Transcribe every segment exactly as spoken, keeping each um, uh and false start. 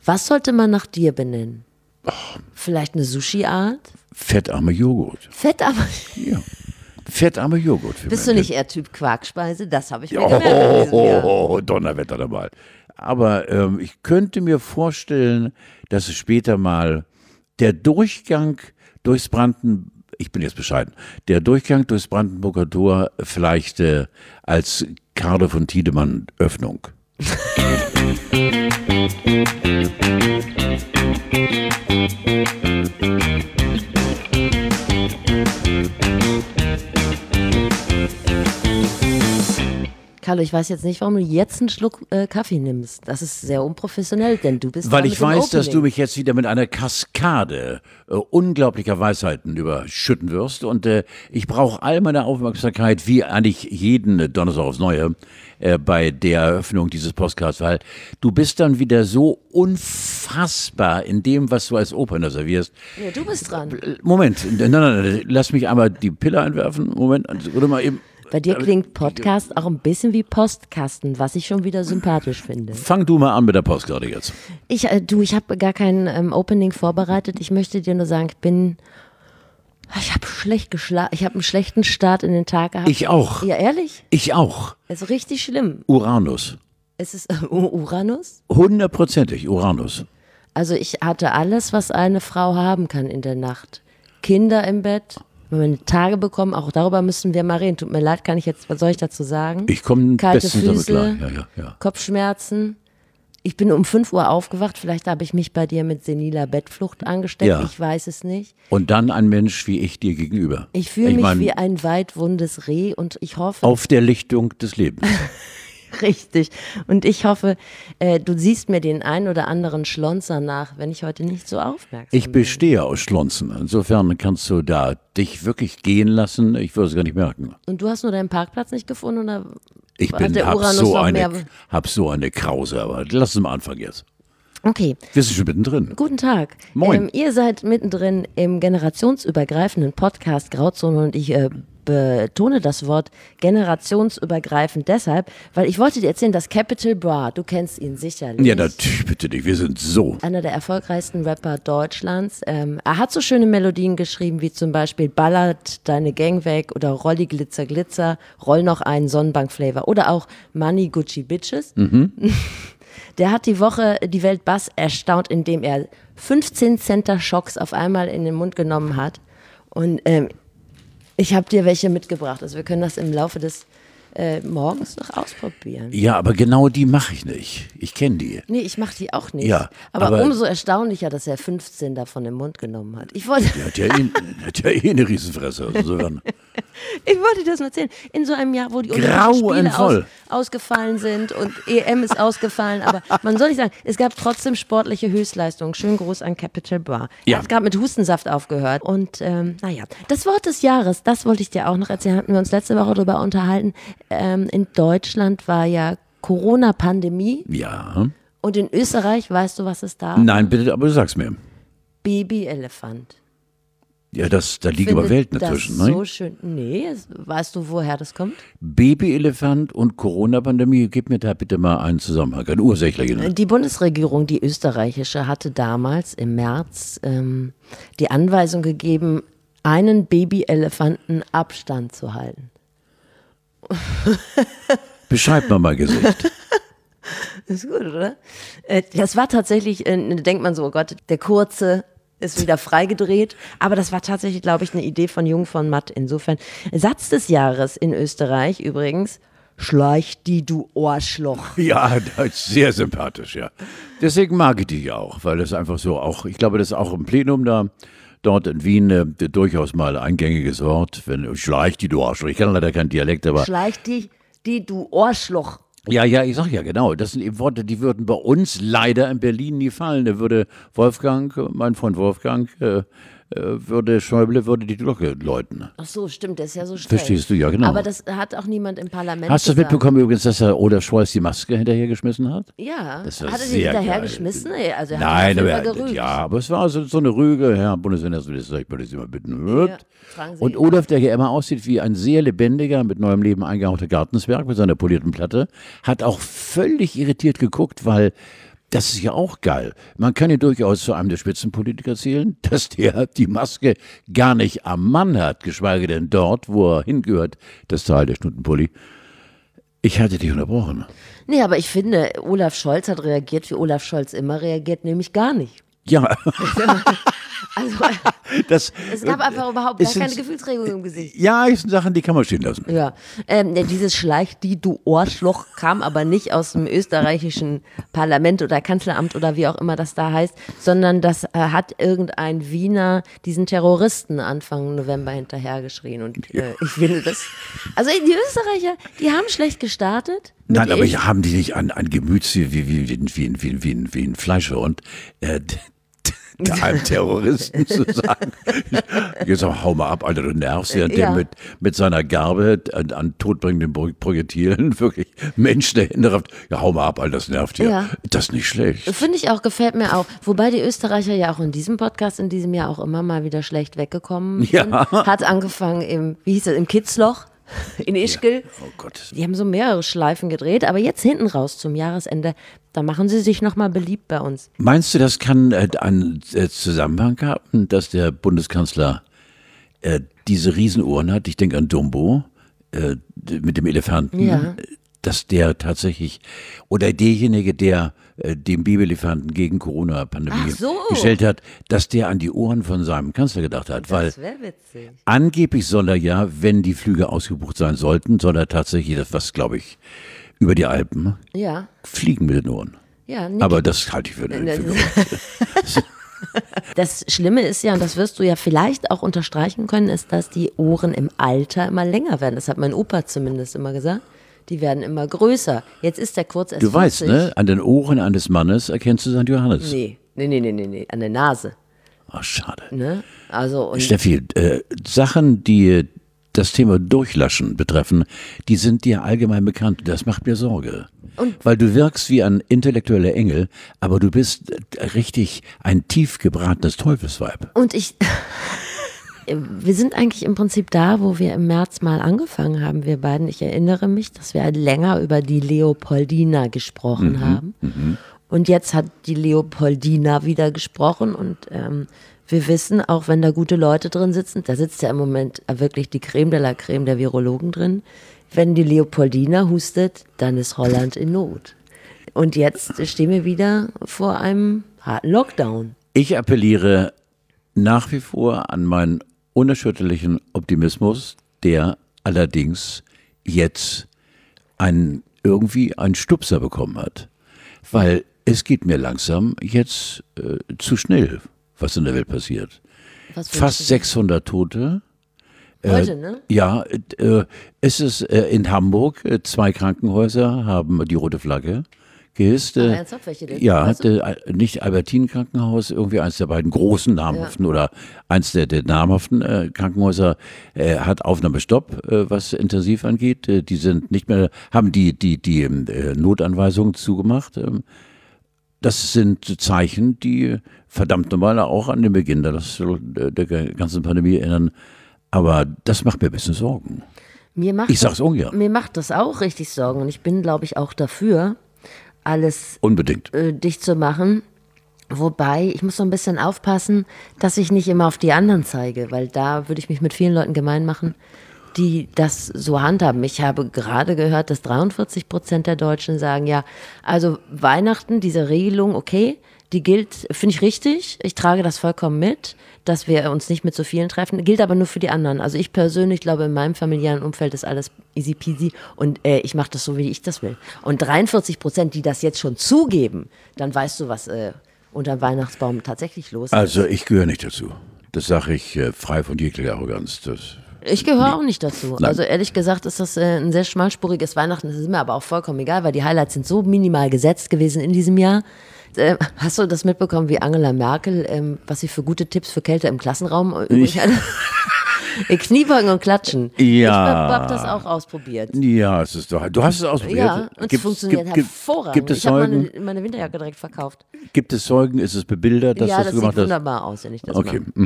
Was sollte man nach dir benennen? Oh. Vielleicht eine Sushi-Art? Fettarmer Joghurt. Fettarmer? Ja. Fettarmer Joghurt. Für Bist meine. du nicht eher Typ Quarkspeise? Das habe ich mir oh, gemerkt. Oh, oh, oh, Donnerwetter dabei. Aber ähm, ich könnte mir vorstellen, dass es später mal der Durchgang durchs Brandenburg, ich bin jetzt bescheiden, der Durchgang durchs Brandenburger Tor vielleicht äh, als Karl von Tiedemann Öffnung. Carlo, ich weiß jetzt nicht, warum du jetzt einen Schluck äh, Kaffee nimmst. Das ist sehr unprofessionell, denn du bist Weil da ich mit dem weiß, dass Opening. du mich jetzt wieder mit einer Kaskade äh, unglaublicher Weisheiten überschütten wirst. Und äh, ich brauche all meine Aufmerksamkeit, wie eigentlich jeden äh, Donnerstag aufs Neue, äh, bei der Eröffnung dieses Podcasts, weil du bist dann wieder so unfassbar in dem, was du als Opener servierst. Ja, du bist dran. Moment, nein, nein, nein, lass mich einmal die Pille einwerfen. Moment, oder mal eben. Bei dir klingt Podcast auch ein bisschen wie Postkasten, was ich schon wieder sympathisch finde. Fang du mal an mit der Postkarte jetzt. Ich, äh, du, ich habe gar kein ähm, Opening vorbereitet. Ich möchte dir nur sagen, ich bin, ich habe schlecht geschlafen. Ich habe einen schlechten Start in den Tag gehabt. Ich auch. Ja, ehrlich? Ich auch. Es ist richtig schlimm. Uranus. Es ist äh, Uranus? Hundertprozentig Uranus. Also ich hatte alles, was eine Frau haben kann in der Nacht. Kinder im Bett. Meine Tage bekommen, auch darüber müssen wir mal reden. Tut mir leid, kann ich jetzt, was soll ich dazu sagen? Ich komme Kalte bestens damit Füße, klar. Ja, ja, ja. Kopfschmerzen. Ich bin um fünf Uhr aufgewacht, vielleicht habe ich mich bei dir mit seniler Bettflucht angesteckt, Ja. ich weiß es nicht. Und dann ein Mensch wie ich dir gegenüber. Ich fühle mich mein, wie ein weitwundes Reh und ich hoffe, auf der Lichtung des Lebens. richtig, und ich hoffe, äh, du siehst mir den ein oder anderen Schlonzer nach, wenn ich heute nicht so aufmerksam Ich bin. bestehe aus Schlonzen. Insofern kannst du da dich wirklich gehen lassen. Ich würde es gar nicht merken. Und du hast nur deinen Parkplatz nicht gefunden oder Ich hat bin, der hab Uranus so, noch eine, mehr? hab so eine Krause, aber lass uns mal anfangen jetzt. Okay. Wir sind schon mittendrin. Guten Tag. Moin. Ähm, ihr seid mittendrin im generationsübergreifenden Podcast Grauzone und ich äh, betone das Wort generationsübergreifend deshalb, weil ich wollte dir erzählen, dass Capital Bra, du kennst ihn sicherlich. Ja, natürlich, bitte nicht. Wir sind so. Einer der erfolgreichsten Rapper Deutschlands. Ähm, er hat so schöne Melodien geschrieben, wie zum Beispiel Ballert deine Gang weg oder Rolli Glitzer Glitzer, Roll noch einen Sonnenbank-Flavor oder auch Money Gucci Bitches. Mhm. Der hat die Woche die Welt Bass erstaunt, indem er fünfzehn Center Schocks auf einmal in den Mund genommen hat. Und ähm, ich habe dir welche mitgebracht. Also wir können das im Laufe des äh, Morgens noch ausprobieren. Ja, aber genau die mache ich nicht. Ich kenne die. Nee, ich mache die auch nicht. Ja, aber, aber- umso erstaunlicher, dass er fünfzehn davon im Mund genommen hat. Ich wollte, Der hat ja eh, der hat ja eh eine Riesenfresse. Also insofern. ich wollte dir das mal erzählen. In so einem Jahr, wo die Olympischen Spiele aus, Grauenvoll. ausgefallen sind und E M ist ausgefallen, aber man soll nicht sagen, es gab trotzdem sportliche Höchstleistungen. Schönen Gruß an Capital Bra. Ja. Er hat gerade mit Hustensaft aufgehört. Und ähm, naja, das Wort des Jahres, das wollte ich dir auch noch erzählen, hatten wir uns letzte Woche darüber unterhalten. Ähm, in Deutschland war ja Corona-Pandemie Ja. und in Österreich, weißt du, was es da Nein, bitte, aber du sagst mir. Babyelefant. Ja, das, da liegen aber Findet Welten dazwischen. das Ne? so schön. Nee, es- weißt du, woher das kommt? Babyelefant und Corona-Pandemie, gib mir da bitte mal einen Zusammenhang, einen ursächlichen. Die Bundesregierung, die österreichische, hatte damals im März ähm, die Anweisung gegeben, einen Babyelefanten Abstand zu halten. Beschreib mal mein Gesicht. Ist gut, oder? Äh, Das war tatsächlich, äh, da denkt man so, oh Gott, der Kurze ist wieder freigedreht. Aber das war tatsächlich, glaube ich, eine Idee von Jung von Matt. Insofern, Satz des Jahres in Österreich übrigens, schleich die, du Ohrschloch. Ja, das ist sehr sympathisch, ja. Deswegen mag ich die ja auch, weil das einfach so auch, ich glaube, das ist auch im Plenum da, dort in Wien, äh, durchaus mal ein gängiges Wort, wenn schleich die du Arschloch. Ich kann leider keinen Dialekt, aber Schleich die, die, du Ohrschloch. ja, ja, ich sag ja genau, das sind eben Worte, die würden bei uns leider in Berlin nie fallen. Da würde Wolfgang, mein Freund Wolfgang, äh, äh, würde Schäuble, würde die Glocke läuten. Ach so, stimmt, der ist ja so streng. Verstehst du, ja, genau. Aber das hat auch niemand im Parlament Hast du das gesagt. mitbekommen übrigens, dass er Oder Scholz die Maske hinterhergeschmissen hat? Ja, Das war hat er die sehr hinterher geil. geschmissen? Nee, also er Nein, hat aber, auf jeden Fall gerügt. ja, aber es war so, so eine Rüge, Herr Bundesminister, ich würde Sie mal bitten. Ja, tragen Sie Und ihn. Olaf, der ja immer aussieht wie ein sehr lebendiger, mit neuem Leben eingehauchter Gartenzwerg mit seiner polierten Platte, hat auch völlig irritiert geguckt, weil Das ist ja auch geil. Man kann ja durchaus zu einem der Spitzenpolitiker zählen, dass der die Maske gar nicht am Mann hat, geschweige denn dort, wo er hingehört, das Teil der Schnuttenpulli. Ich hatte dich unterbrochen. Nee, aber ich finde, Olaf Scholz hat reagiert, wie Olaf Scholz immer reagiert, nämlich gar nicht. Ja. Also, das, es gab einfach überhaupt gar keine Gefühlsregung im Gesicht. Ja, es sind Sachen, die kann man stehen lassen. Ja, ähm, dieses Schleich, die du Ohrschloch, kam aber nicht aus dem österreichischen Parlament oder Kanzleramt oder wie auch immer das da heißt, sondern das äh, hat irgendein Wiener diesen Terroristen Anfang November hinterhergeschrien. Und äh, ich finde das, also die Österreicher, die haben schlecht gestartet. Nein, aber ich, haben die nicht an, an Gemüts wie, wie, wie, wie, wie, wie, wie, wie ein Fleischhund, äh, einem Terroristen zu sagen, jetzt aber hau mal ab, Alter, du nervst, ja, der Ja. mit, mit seiner Garbe an, an todbringenden Pro- Projektilen wirklich Menschen dahinter rafft, ja, hau mal ab, Alter, das nervt hier. Ja. Das ist nicht schlecht. Finde ich auch, gefällt mir auch. Wobei die Österreicher ja auch in diesem Podcast in diesem Jahr auch immer mal wieder schlecht weggekommen sind. Ja. Hat angefangen im, wie hieß es, im Kitzloch in Ischgl. Oh Gott. Die haben so mehrere Schleifen gedreht, aber jetzt hinten raus zum Jahresende, da machen sie sich nochmal beliebt bei uns. Meinst du, das kann äh, einen äh, Zusammenhang haben, dass der Bundeskanzler äh, diese Riesenuhren hat? Ich denke an Dumbo äh, mit dem Elefanten. Ja. Dass der tatsächlich, oder derjenige, der äh, den Babylelefanten gegen Corona-Pandemie Ach so. gestellt hat, dass der an die Ohren von seinem Kanzler gedacht hat. Weil Das wäre witzig. angeblich soll er ja, wenn die Flüge ausgebucht sein sollten, soll er tatsächlich, das was glaube ich, über die Alpen Ja, fliegen mit den Ohren. ja. Niki. Aber das halte ich für eine für Das Schlimme ist ja, und das wirst du ja vielleicht auch unterstreichen können, ist, dass die Ohren im Alter immer länger werden. Das hat mein Opa zumindest immer gesagt. Die werden immer größer. Jetzt ist der kurz erst Du weißt, vierzig. ne? An den Ohren eines Mannes erkennst du Sankt Johannes. Nee, nee, nee, nee, nee, nee. An der Nase. Ach, schade. Ne? Also, und Steffi, äh, Sachen, die das Thema Durchlaschen betreffen, die sind dir allgemein bekannt. Das macht mir Sorge. Und- Weil du wirkst wie ein intellektueller Engel, aber du bist äh, richtig ein tief gebratenes Teufelsweib. Und ich, wir sind eigentlich im Prinzip da, wo wir im März mal angefangen haben, wir beiden. Ich erinnere mich, dass wir länger über die Leopoldina gesprochen haben. Und jetzt hat die Leopoldina wieder gesprochen und ähm, wir wissen, auch wenn da gute Leute drin sitzen, da sitzt ja im Moment wirklich die Creme de la Creme der Virologen drin. Wenn die Leopoldina hustet, dann ist Holland in Not. Und jetzt stehen wir wieder vor einem harten Lockdown. Ich appelliere nach wie vor an meinen unerschütterlichen Optimismus, der allerdings jetzt einen, irgendwie einen Stupser bekommen hat. Weil es geht mir langsam jetzt äh, zu schnell, was in der Welt passiert. Was Fast wünschst du dir? sechshundert Tote. Heute, ne? Ja, äh, es ist äh, in Hamburg, äh, zwei Krankenhäuser haben die rote Flagge gehisst. Ach, Äh, ernsthaft, welche denn? ja, Weißt du? äh, nicht Albertin Krankenhaus, irgendwie eins der beiden großen namhaften oder eins der, der namhaften äh, Krankenhäuser äh, hat Aufnahmestopp, äh, was intensiv angeht. Äh, die sind nicht mehr, haben die die die äh, Notanweisungen zugemacht. Ähm, das sind Zeichen, die verdammt normal auch an den Beginn der, der ganzen Pandemie erinnern. Aber das macht mir ein bisschen Sorgen. Mir macht Ich sag's das, ungern. Mir macht das auch richtig Sorgen und ich bin, glaube ich, auch dafür, alles Unbedingt. äh, dicht zu machen. Wobei, ich muss so ein bisschen aufpassen, dass ich nicht immer auf die anderen zeige, weil da würde ich mich mit vielen Leuten gemein machen, die das so handhaben. Ich habe gerade gehört, dass dreiundvierzig Prozent der Deutschen sagen, ja, also Weihnachten, diese Regelung, okay, die gilt, finde ich richtig, ich trage das vollkommen mit, dass wir uns nicht mit so vielen treffen, gilt aber nur für die anderen. Also ich persönlich glaube, in meinem familiären Umfeld ist alles easy peasy und äh, ich mache das so, wie ich das will. Und dreiundvierzig Prozent, die das jetzt schon zugeben, dann weißt du, was äh, unter dem Weihnachtsbaum tatsächlich los ist. Also ich gehöre nicht dazu. Das sage ich äh, frei von jeglicher Arroganz. Das, Ich gehöre auch nicht dazu. Nein. Also ehrlich gesagt ist das äh, ein sehr schmalspuriges Weihnachten. Das ist mir aber auch vollkommen egal, weil die Highlights sind so minimal gesetzt gewesen in diesem Jahr. Äh, hast du das mitbekommen, wie Angela Merkel, ähm, was sie für gute Tipps für Kälte im Klassenraum äh, übrig hatte? Äh, Kniebeugen und Klatschen. Ja. Ich habe das auch ausprobiert. ja, es ist doch. Du hast es ausprobiert. Ja, und es Gibt's- funktioniert gibt- gibt- hervorragend. Gibt es ich habe Zeugen? meine, meine Winterjacke direkt verkauft. Gibt es Zeugen? Ist es bebildert, dass ja, das das du gemacht sieht hast? wunderbar aus, wenn ich das Okay. mache. Mhm.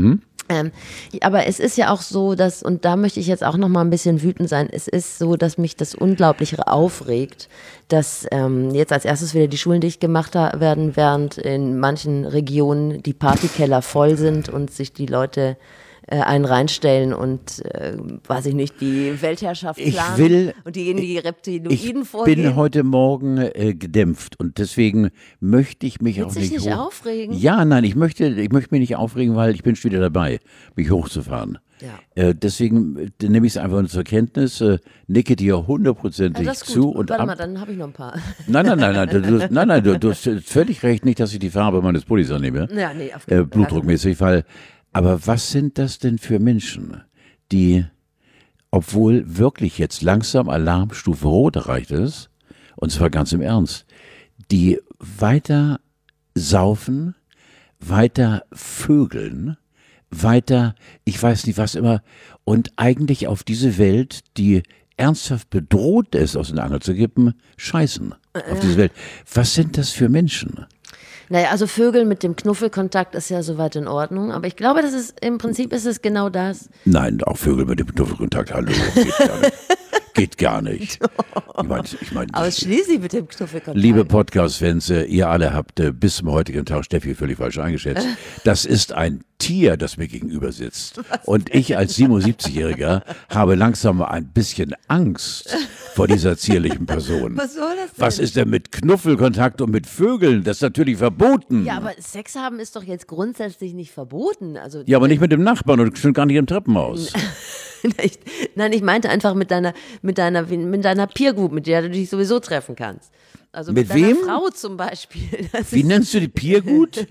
Ähm, aber es ist ja auch so, dass, und da möchte ich jetzt auch noch mal ein bisschen wütend sein, es ist so, dass mich das Unglaublichere aufregt, dass ähm, jetzt als erstes wieder die Schulen dicht gemacht ha- werden, während in manchen Regionen die Partykeller voll sind und sich die Leute äh, einen reinstellen und, äh, weiß ich nicht, die Weltherrschaft Ich planen will- und die in die Ich Reptiloiden vorgehen. bin heute Morgen äh, gedämpft und deswegen möchte ich mich Willst auch dich nicht, nicht hoch- aufregen? Ja, nein, ich möchte, ich möchte mich nicht aufregen, weil ich bin schon wieder dabei, mich hochzufahren. Ja. Äh, deswegen äh, nehme ich es einfach nur zur Kenntnis, äh, nicke dir hundertprozentig Ja, das ist zu gut. und Warte ab. mal, dann habe ich noch ein paar. Nein, nein, nein, nein, du, du, nein, nein, du, du hast völlig recht, nicht, dass ich die Farbe meines Pullis annehme, Ja, nee, auf äh, keinen Fall. blutdruckmäßig, weil, aber was sind das denn für Menschen, die, obwohl wirklich jetzt langsam Alarmstufe Rot erreicht ist, und zwar ganz im Ernst, die weiter saufen, weiter vögeln, weiter, ich weiß nicht was immer, und eigentlich auf diese Welt, die ernsthaft bedroht ist, aus den Angeln zu kippen, scheißen. Auf diese Welt. Was sind das für Menschen? Naja, also Vögel mit dem Knuffelkontakt ist ja soweit in Ordnung, aber ich glaube, das ist, im Prinzip ist es genau das. Nein, auch Vögel mit dem Knuffelkontakt, hallo, geht gar nicht. Geht gar nicht. Ich meine, ich mein, Ausschließlich mit dem Knuffelkontakt. liebe Podcast-Fans, äh, ihr alle habt äh, bis zum heutigen Tag Steffi völlig falsch eingeschätzt. Das ist ein Tier, das mir gegenüber sitzt. Und ich als siebenundsiebzigjähriger habe langsam ein bisschen Angst vor dieser zierlichen Person. Was soll das denn? Was ist denn mit Knuffelkontakt und mit Vögeln? Das ist natürlich verboten. Ja, aber Sex haben ist doch jetzt grundsätzlich nicht verboten. Also, Ja, aber nicht mit dem Nachbarn und schon gar nicht im Treppenhaus. ich, nein, ich meinte einfach mit deiner, mit deiner, mit deiner Peer Group, mit der du dich sowieso treffen kannst. Also mit, Mit deiner wem? Frau zum Beispiel. Das Wie ist, nennst du die Peer gut?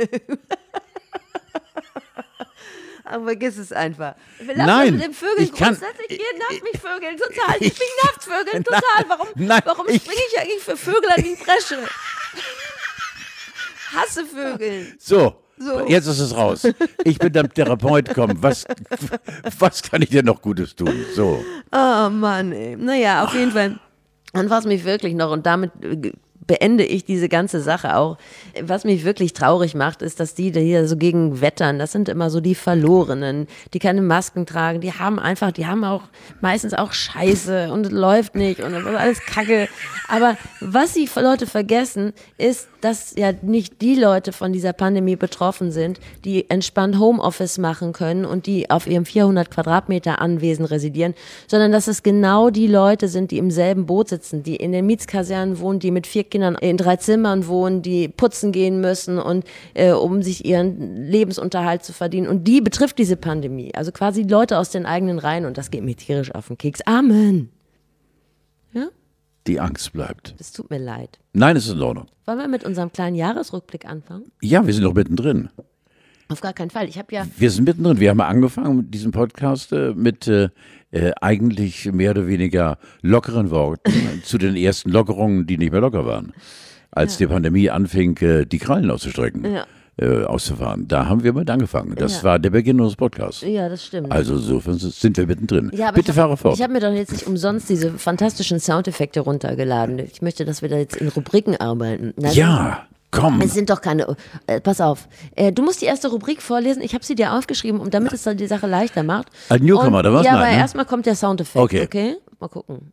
aber vergiss es einfach. Lass Nein, mit dem Vögeln ich kann- grundsätzlich, ihr nervt mich Vögeln total. Ich mich nervt Vögeln total. Warum, Nein, warum ich- springe ich eigentlich für Vögel an die Bresche? Hasse Vögel. So, So. jetzt ist es raus. Ich bin der Therapeut, komm, was, was kann ich denn noch Gutes tun? So. Oh Mann, ey. Naja, auf jeden Fall. Und was mich wirklich noch, und damit äh, beende ich diese ganze Sache auch, was mich wirklich traurig macht, ist, dass die, die hier so gegen wettern, das sind immer so die Verlorenen, die keine Masken tragen, die haben einfach, die haben auch meistens auch Scheiße und es läuft nicht und das ist alles Kacke. Aber was die Leute vergessen, ist, dass ja nicht die Leute von dieser Pandemie betroffen sind, die entspannt Homeoffice machen können und die auf ihrem vierhundert Quadratmeter Anwesen residieren, sondern dass es genau die Leute sind, die im selben Boot sitzen, die in den Mietskasernen wohnen, die mit vier Kindern in drei Zimmern wohnen, die putzen gehen müssen und äh, um sich ihren Lebensunterhalt zu verdienen. Und die betrifft diese Pandemie. Also quasi Leute aus den eigenen Reihen und das geht mir tierisch auf den Keks. Amen. Ja? Die Angst bleibt. Das tut mir leid. Nein, es ist in Ordnung. Wollen wir mit unserem kleinen Jahresrückblick anfangen? Ja, wir sind noch mittendrin. Auf gar keinen Fall. Ich habe ja, Wir sind mittendrin. Wir haben angefangen mit diesem Podcast äh, mit äh, äh, eigentlich mehr oder weniger lockeren Worten zu den ersten Lockerungen, die nicht mehr locker waren. Als die Pandemie anfing, äh, die Krallen auszustrecken, Ja. äh, auszufahren. Da haben wir mit angefangen. Das Ja. war der Beginn unseres Podcasts. ja, das stimmt. Also insofern sind wir mittendrin. Ja, aber Bitte ich hab, fahre fort. Ich habe mir doch jetzt nicht umsonst diese fantastischen Soundeffekte runtergeladen. Ich möchte, dass wir da jetzt in Rubriken arbeiten. Na, Ja, komm. Es sind doch keine. Äh, pass auf. Äh, du musst die erste Rubrik vorlesen. Ich habe sie dir aufgeschrieben, und damit es dann die Sache leichter macht. Ein Newcomer, Und- oder was? Ja, Nein, aber ne? erstmal kommt der Soundeffekt. Okay. Okay. Mal gucken.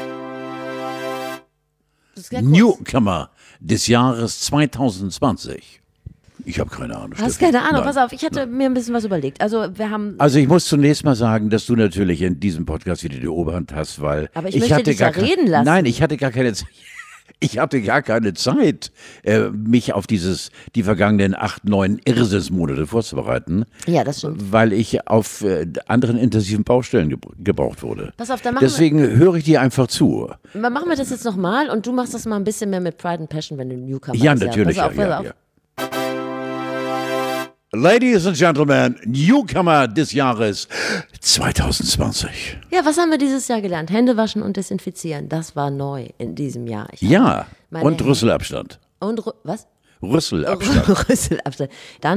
Das ist sehr kurz. Newcomer des Jahres zwanzig zwanzig. Ich habe keine Ahnung. Hast Steffi. keine Ahnung. Nein. Pass auf. Ich hatte mir ein bisschen was überlegt. Also, wir haben. Also ich muss zunächst mal sagen, dass du natürlich in diesem Podcast wieder die Oberhand hast, weil Aber ich möchte hatte dich gar ja kein- reden lassen. Nein, ich hatte gar keine Zeit. Ich hatte gar keine Zeit, äh, mich auf dieses, die vergangenen acht, neun Irrsinnsmonate vorzubereiten, Ja, das stimmt. weil ich auf äh, anderen intensiven Baustellen gebr- gebraucht wurde. Pass auf, dann machen wir- Deswegen höre ich dir einfach zu. Mal Machen wir das jetzt nochmal und du machst das mal ein bisschen mehr mit Pride and Passion, wenn du Newcomer Ja, bist. natürlich. Pass auf, ja, pass ja, auf. ja. Ladies and Gentlemen, Newcomer des Jahres zwanzig zwanzig. Ja, was haben wir dieses Jahr gelernt? Hände waschen und desinfizieren. Das war neu in diesem Jahr. Ich Ja, Meine und Hände- Rüsselabstand. Und Rü- was? Rüsselabstand. Rüsselabstand. Dann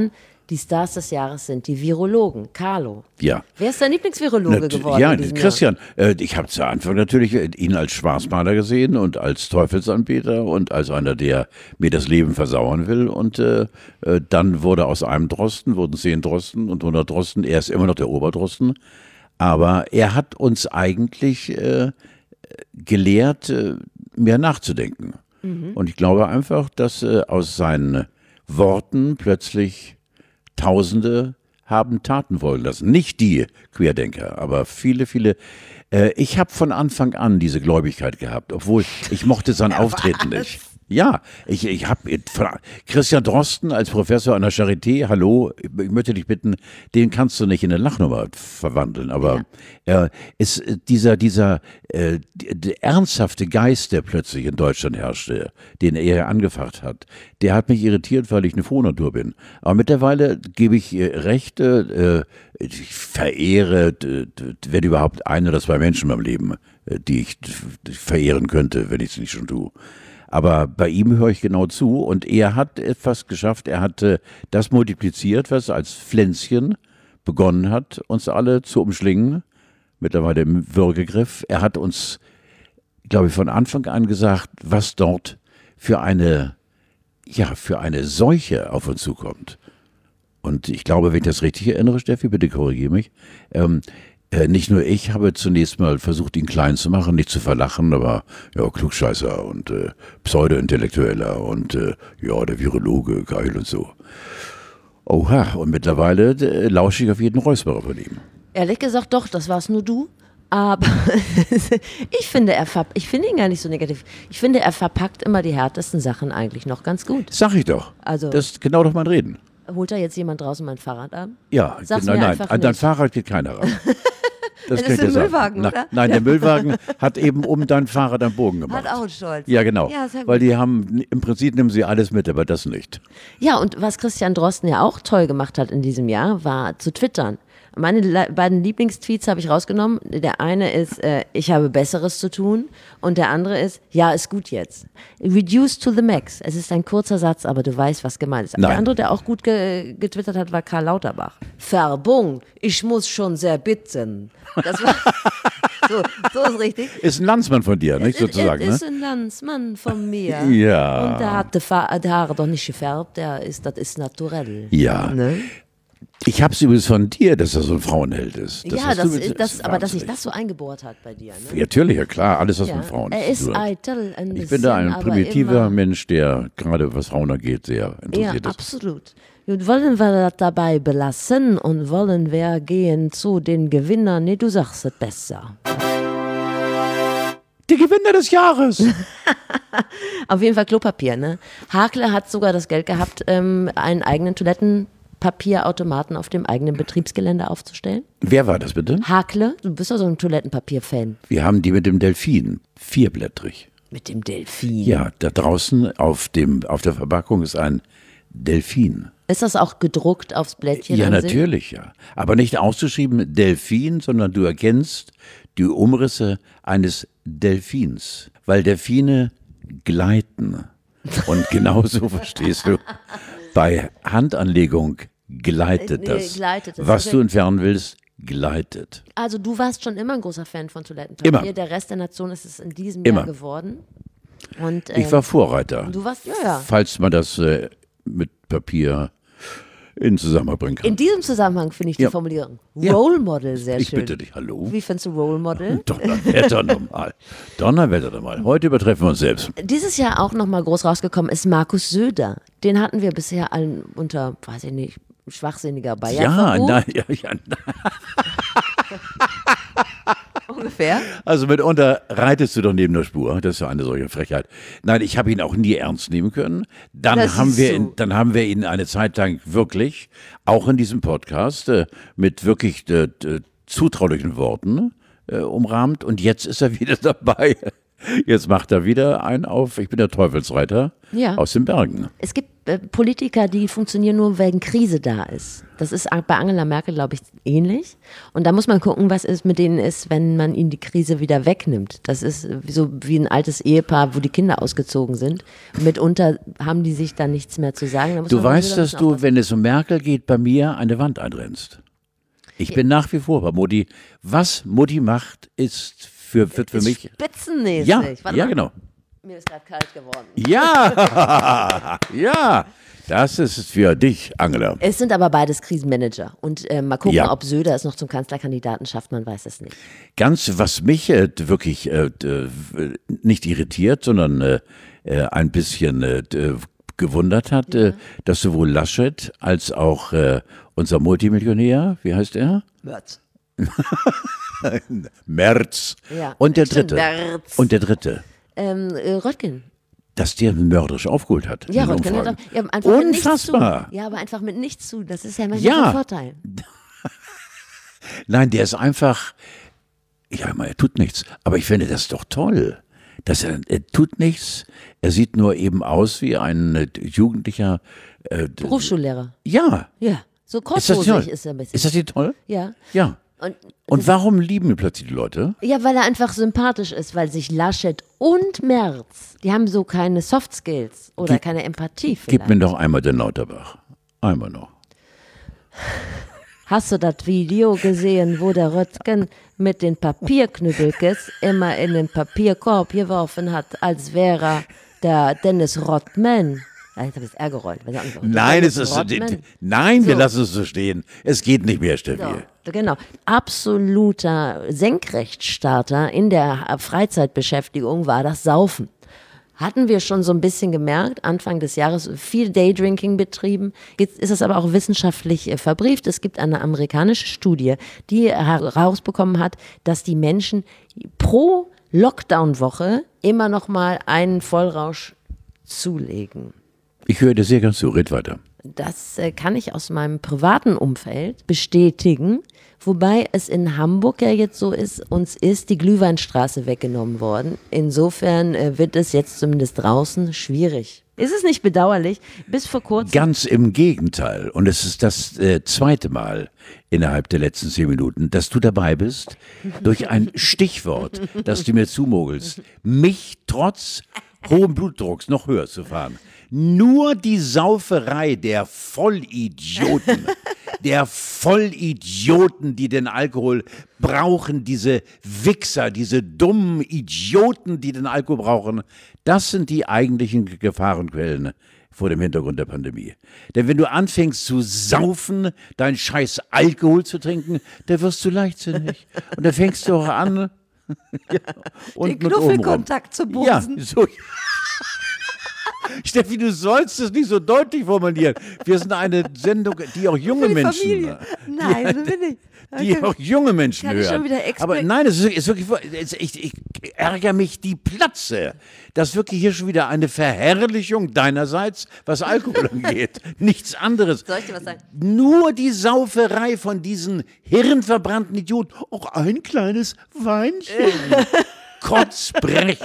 Die Stars des Jahres sind die Virologen. Carlo. Ja. Wer ist dein Lieblingsvirologe Nat- geworden? Ja, in diesem Christian. Äh, ich habe zu Anfang natürlich ihn als Schwarzmaler gesehen und als Teufelsanbeter und als einer, der mir das Leben versauern will. Und äh, äh, dann wurde aus einem Drosten, wurden zehn Drosten und hundert Drosten. Er ist immer noch der Oberdrosten. Aber er hat uns eigentlich äh, gelehrt, äh, mehr nachzudenken. Mhm. Und ich glaube einfach, dass äh, aus seinen Worten plötzlich Tausende haben Taten folgen lassen. Nicht die Querdenker, aber viele, viele. Äh, ich habe von Anfang an diese Gläubigkeit gehabt, obwohl ich mochte sein Auftreten nicht. Ja, ich, ich habe Christian Drosten als Professor an der Charité, hallo, ich möchte dich bitten, den kannst du nicht in eine Lachnummer verwandeln, aber ja. äh, ist dieser, dieser äh, der ernsthafte Geist, der plötzlich in Deutschland herrschte, den er angefacht hat, der hat mich irritiert, weil ich eine Frohnatur bin. Aber mittlerweile gebe ich ihr recht, äh, ich verehre, wenn überhaupt, ein oder zwei Menschen in meinem Leben, die ich verehren könnte, wenn ich es nicht schon tue. Aber bei ihm höre ich genau zu und er hat etwas geschafft, er hat äh, das multipliziert, was als Pflänzchen begonnen hat, uns alle zu umschlingen, mittlerweile im Würgegriff. Er hat uns, glaube ich, von Anfang an gesagt, was dort für eine, ja, für eine Seuche auf uns zukommt. Und ich glaube, wenn ich das richtig erinnere, Steffi, bitte korrigiere mich, ähm, Äh, nicht nur ich habe zunächst mal versucht, ihn klein zu machen, nicht zu verlachen, aber ja, Klugscheißer und äh, Pseudo-Intellektueller und äh, ja, der Virologe, geil und so. Oha, und mittlerweile äh, lausche ich auf jeden Räusperer von ihm. Ehrlich gesagt, doch, das war's nur du. Aber ich finde, er verp- ich finde ihn gar nicht so negativ. Ich finde, er verpackt immer die härtesten Sachen eigentlich noch ganz gut. Sag ich doch. Also, das ist genau doch mein Reden. Holt da jetzt jemand draußen mein Fahrrad an? Ja, Sag's nein, mir nein, einfach an dein nicht. Fahrrad geht keiner ran. Das, Das kann ist ich dir ein sagen. Müllwagen, Na, oder? Nein, der Müllwagen hat eben um dein Fahrrad einen Bogen gemacht. Hat auch einen Stolz. Ja, genau. Ja, sehr gut. Weil die haben, im Prinzip nehmen sie alles mit, aber das nicht. Ja, und was Christian Drosten ja auch toll gemacht hat in diesem Jahr, war zu twittern. Meine le- beiden Lieblingstweets habe ich rausgenommen. Der eine ist, äh, ich habe Besseres zu tun. Und der andere ist, ja, ist gut jetzt. Reduce to the max. Es ist ein kurzer Satz, aber du weißt, was gemeint ist. Nein. Der andere, der auch gut ge- getwittert hat, war Karl Lauterbach. Werbung, ich muss schon sehr bitten. Das war, so, so ist richtig. Ist ein Landsmann von dir, nicht sozusagen, Es ist ne? ein Landsmann von mir. Ja. Und der hat die, Fa- die Haare doch nicht gefärbt, der ist, das ist naturell. Ja. Ne? Ich habe es übrigens von dir, dass er so ein Frauenheld ist. Ja, hast das, du- ist, das, aber dass sich wahnsinnig. das so eingebohrt hat bei dir. Ne? Ja, natürlich, ja klar, alles was Ja. mit Frauen Er zu ist tun hat. eitel, ein Ich bin da ein bisschen, aber primitiver immer- Mensch, der gerade was Frauen angeht, sehr Ja, interessiert ist. absolut. Und wollen wir das dabei belassen und wollen wir gehen zu den Gewinnern? Nee, du sagst es besser. Die Gewinner des Jahres! Auf jeden Fall Klopapier, ne? Hakle hat sogar das Geld gehabt, ähm, einen eigenen Toilettenpapierautomaten auf dem eigenen Betriebsgelände aufzustellen. Wer war das bitte? Hakle, du bist doch so ein Toilettenpapier-Fan. Wir haben die mit dem Delfin, vierblättrig. Mit dem Delfin. Ja, da draußen auf, dem, auf der Verpackung ist ein Delfin. Ist das auch gedruckt aufs Blättchen? Ja, an sich? natürlich, ja. Aber nicht auszuschrieben Delfin, sondern du erkennst die Umrisse eines Delfins, weil Delfine gleiten. Und genauso verstehst du, bei Handanlegung gleitet Nee, das. gleitet es. Was Also- du entfernen willst, gleitet. Also du warst schon immer ein großer Fan von Toilettenpapier. Immer. Der Rest der Nation ist es in diesem Immer. Jahr geworden. Und, äh, Ich war Vorreiter. Du warst, ja, ja. Falls man das äh, mit Papier in Zusammenhang bringen kann. In diesem Zusammenhang finde ich die Ja. Formulierung Ja. Role Model sehr Ich schön. bitte dich, hallo? Wie findest du Role Model? Donnerwetter nochmal. Donnerwetter nochmal. Heute übertreffen wir uns selbst. Dieses Jahr auch nochmal groß rausgekommen ist Markus Söder. Den hatten wir bisher allen unter, weiß ich nicht, schwachsinniger Bayern. Ja, nein, ja, ja, nein. Ungefähr. Also mitunter reitest du doch neben der Spur. Das ist ja eine solche Frechheit. Nein, ich habe ihn auch nie ernst nehmen können. Dann Das haben ist wir so. ihn, dann haben wir ihn eine Zeit lang wirklich, auch in diesem Podcast, äh, mit wirklich äh, äh, zutraulichen Worten äh, umrahmt. Und jetzt ist er wieder dabei. Jetzt macht er wieder einen auf, ich bin der Teufelsreiter Ja. aus den Bergen. Es gibt äh, Politiker, die funktionieren nur, wenn Krise da ist. Das ist bei Angela Merkel, glaube ich, ähnlich. Und da muss man gucken, was es mit denen ist, wenn man ihnen die Krise wieder wegnimmt. Das ist so wie ein altes Ehepaar, wo die Kinder ausgezogen sind. Mitunter haben die sich dann nichts mehr zu sagen. Da muss Du man weißt, wieder dass ein bisschen du, wenn es um Merkel geht, bei mir eine Wand einrennst. Ich bin nach wie vor bei Mutti. Was Mutti macht, ist für, wird für ist mich... spitzenmäßig. Ja, Warte ja mal. genau. Mir ist gerade kalt geworden. Ja, ja, das ist für dich, Angela. Es sind aber beides Krisenmanager. Und äh, mal gucken, Ja. ob Söder es noch zum Kanzlerkandidaten schafft, man weiß es nicht. Ganz, was mich äh, wirklich äh, d- nicht irritiert, sondern äh, äh, ein bisschen äh, d- gewundert hat, äh, dass sowohl Laschet als auch äh, unser Multimillionär, wie heißt er? Merz. Merz. Ja, Und der stimmt, dritte. Merz. Und der dritte. Ähm, äh, Röttgen. Dass der mörderisch aufgeholt hat. Ja, in den Röttgen hat Umfragen. auch, ja, einfach mit nichts Unfassbar. zu. Ja, aber einfach mit nichts zu. Das ist ja manchmal Ja. ein Vorteil. Nein, der ist einfach, ja, er tut nichts. Aber ich finde das doch toll. Dass er, er tut nichts. Er sieht nur eben aus wie ein äh, Jugendlicher. Äh, d- Berufsschullehrer. ja. Ja, so Ist das toll? kurzhosig ist er ein bisschen. Ist das nicht toll? Ja. Ja. Und, Und warum lieben ihn plötzlich die Leute? ja, weil er einfach sympathisch ist, weil sich Laschet und Merz, die haben so keine Soft Skills oder Gib- keine Empathie vielleicht. Gib mir doch einmal den Lauterbach. Einmal noch. Hast du das Video gesehen, wo der Röttgen mit den Papierknüppelkes immer in den Papierkorb geworfen hat, als wäre er der Dennis Rodman? Ja, jetzt habe ich es R gerollt. Weiß ich auch nicht, warum. Nein, es Dennis ist so, Rodman. nein, wir So. lassen es so stehen. Es geht nicht mehr, Steffi. So, genau. Absoluter Senkrechtstarter in der Freizeitbeschäftigung war das Saufen. Hatten wir schon so ein bisschen gemerkt, Anfang des Jahres viel Daydrinking betrieben. Jetzt ist es aber auch wissenschaftlich äh, verbrieft. Es gibt eine amerikanische Studie, die herausbekommen hat, dass die Menschen pro Lockdown-Woche immer noch mal einen Vollrausch zulegen. Ich höre dir sehr ganz zu. Red weiter. Das äh, kann ich aus meinem privaten Umfeld bestätigen, wobei es in Hamburg ja jetzt so ist, uns ist die Glühweinstraße weggenommen worden. Insofern äh, wird es jetzt zumindest draußen schwierig. Ist es nicht bedauerlich? Bis vor kurzem. Ganz im Gegenteil. Und es ist das äh, zweite Mal innerhalb der letzten zehn Minuten, dass du dabei bist, durch ein Stichwort, das du mir zumogelst, mich trotz hohen Blutdrucks noch höher zu fahren. Nur die Sauferei der Vollidioten, der Vollidioten, die den Alkohol brauchen, diese Wichser, diese dummen Idioten, die den Alkohol brauchen, das sind die eigentlichen Gefahrenquellen vor dem Hintergrund der Pandemie. Denn wenn du anfängst zu saufen, deinen scheiß Alkohol zu trinken, da wirst du leichtsinnig. Und da fängst du auch an, ja, und Den mit oben rum. Knuffelkontakt zu Ja, bumsen. so. Steffi, du sollst es nicht so deutlich formulieren. Wir sind eine Sendung, die auch junge Für die Menschen, Familie. Nein, so bin ich. die Okay. auch junge Menschen Kann ich hören. schon wieder expect- Aber nein, es ist, ist wirklich, es- ich, ich ärgere mich die Platze, dass wirklich hier schon wieder eine Verherrlichung deinerseits, was Alkohol angeht. Nichts anderes. Soll ich dir was sagen? Nur die Sauferei von diesen hirnverbrannten Idioten. Auch ein kleines Weinchen. Kotzbrech.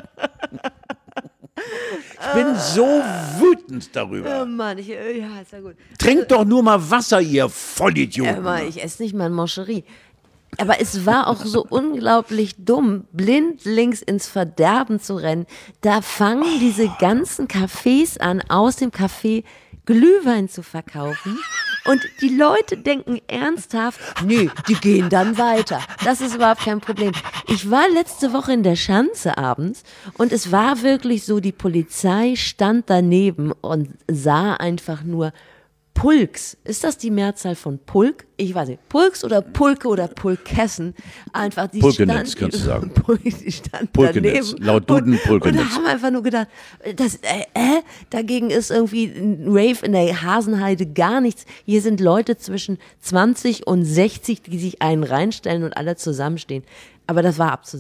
Ich bin so wütend Oh darüber. Mann, ich, äh, ja, ist ja gut. Trinkt doch nur mal Wasser, ihr Vollidioten. Hör mal, ich esse nicht mal ein Moncherie. Aber es war auch so unglaublich dumm, blindlings ins Verderben zu rennen. Da fangen diese ganzen Cafés an, aus dem Café Glühwein zu verkaufen. Und die Leute denken ernsthaft, nee, die gehen dann weiter. Das ist überhaupt kein Problem. Ich war letzte Woche in der Schanze abends und es war wirklich so, die Polizei stand daneben und sah einfach nur Pulks. Ist das die Mehrzahl von Pulk? Ich weiß nicht. Pulks oder Pulke oder Pulkessen. Einfach die Pulkenetz, stand, kannst du sagen. Pulk, die stand Pulkenetz. daneben. Laut Duden und, Pulkenetz. Und da haben wir einfach nur gedacht, das, äh, äh, dagegen ist irgendwie ein Rave in der Hasenheide gar nichts. Hier sind Leute zwischen zwanzig und sechzig, die sich einen reinstellen und alle zusammenstehen. Aber das war abzusehen.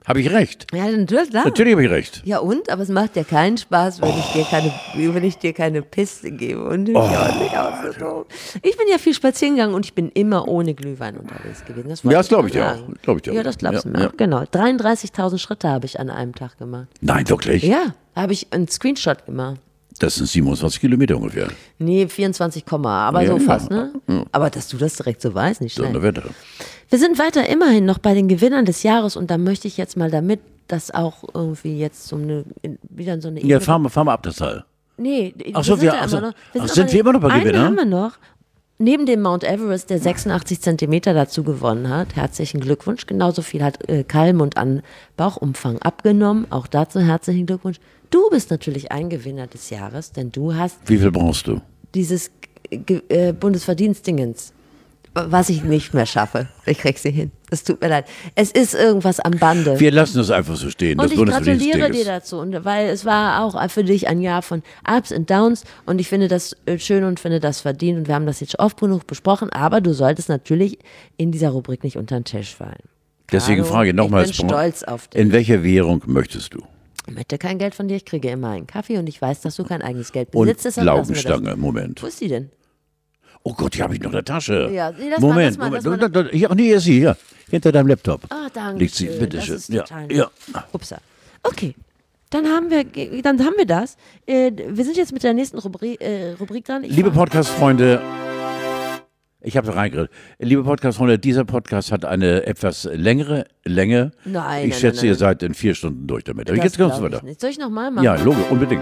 Habe ich recht? Ja, natürlich, klar. Natürlich habe ich recht. Ja und? Aber es macht ja keinen Spaß, wenn, oh. ich, dir keine, wenn ich dir keine Piste gebe. Und ich, oh. nicht auch so doof. Ich bin ja viel spazieren gegangen und ich bin immer ohne Glühwein unterwegs gewesen. Das ja, das glaube ich dir auch. Glaub ich dir ja, das glaubst du ja, mir ja. auch. Genau. dreiunddreißigtausend Schritte habe ich an einem Tag gemacht. Nein, wirklich? Ja, habe ich einen Screenshot gemacht. Das sind siebenundzwanzig Kilometer ungefähr. Nee, vierundzwanzig, aber ja, so ja. fast, ne? Ja. Aber dass du das direkt so weißt, nicht schlecht. Wir sind weiter immerhin noch bei den Gewinnern des Jahres und da möchte ich jetzt mal damit, dass auch irgendwie jetzt so eine, wieder so eine... Ja, fahren wir, fahren wir ab das Teil. Nee, ach so, wir, wir, also, noch, wir ach, sind, sind wir immer noch bei Gewinnern? Einen haben wir noch. Neben dem Mount Everest, der sechsundachtzig Zentimeter dazu gewonnen hat, herzlichen Glückwunsch. Genauso viel hat äh, Kalmund an Bauchumfang abgenommen. Auch dazu herzlichen Glückwunsch. Du bist natürlich ein Gewinner des Jahres, denn du hast... Wie viel brauchst du? Dieses äh, Bundesverdienstdingens, was ich nicht mehr schaffe. Ich krieg sie hin. Es tut mir leid. Es ist irgendwas am Bande. Wir lassen es einfach so stehen. Und das ich gratuliere dir dazu, und weil es war auch für dich ein Jahr von Ups und Downs und ich finde das schön und finde das verdient und wir haben das jetzt oft genug besprochen, aber du solltest natürlich in dieser Rubrik nicht unter den Tisch fallen. Deswegen Carlo, frage ich nochmals, ich bin stolz auf dich. In welcher Währung möchtest du? Ich möchte kein Geld von dir, ich kriege immer einen Kaffee und ich weiß, dass du kein eigenes Geld besitzt. Und Laugenstange, Moment. Wo ist die denn? Oh Gott, die habe ich noch in der Tasche. Ja, nee, das Moment, mal, das Moment. mal, das mal. Hier, nee, hier ist sie, hier. Hinter deinem Laptop. Ah, oh, danke. Liegt sie, bitte schön. Ja, ja. Upsa. Okay, dann haben wir, dann haben wir das. Äh, wir sind jetzt mit der nächsten Rubrik, äh, Rubrik dran. Ich Liebe Podcast-Freunde, ich habe reingeredet. Liebe Podcast-Freunde, dieser Podcast hat eine etwas längere Länge. Nein, Ich nein, schätze, nein, ihr nein. seid in vier Stunden durch damit. Aber das jetzt kommst du weiter. Soll ich nochmal machen? Ja, logisch, unbedingt.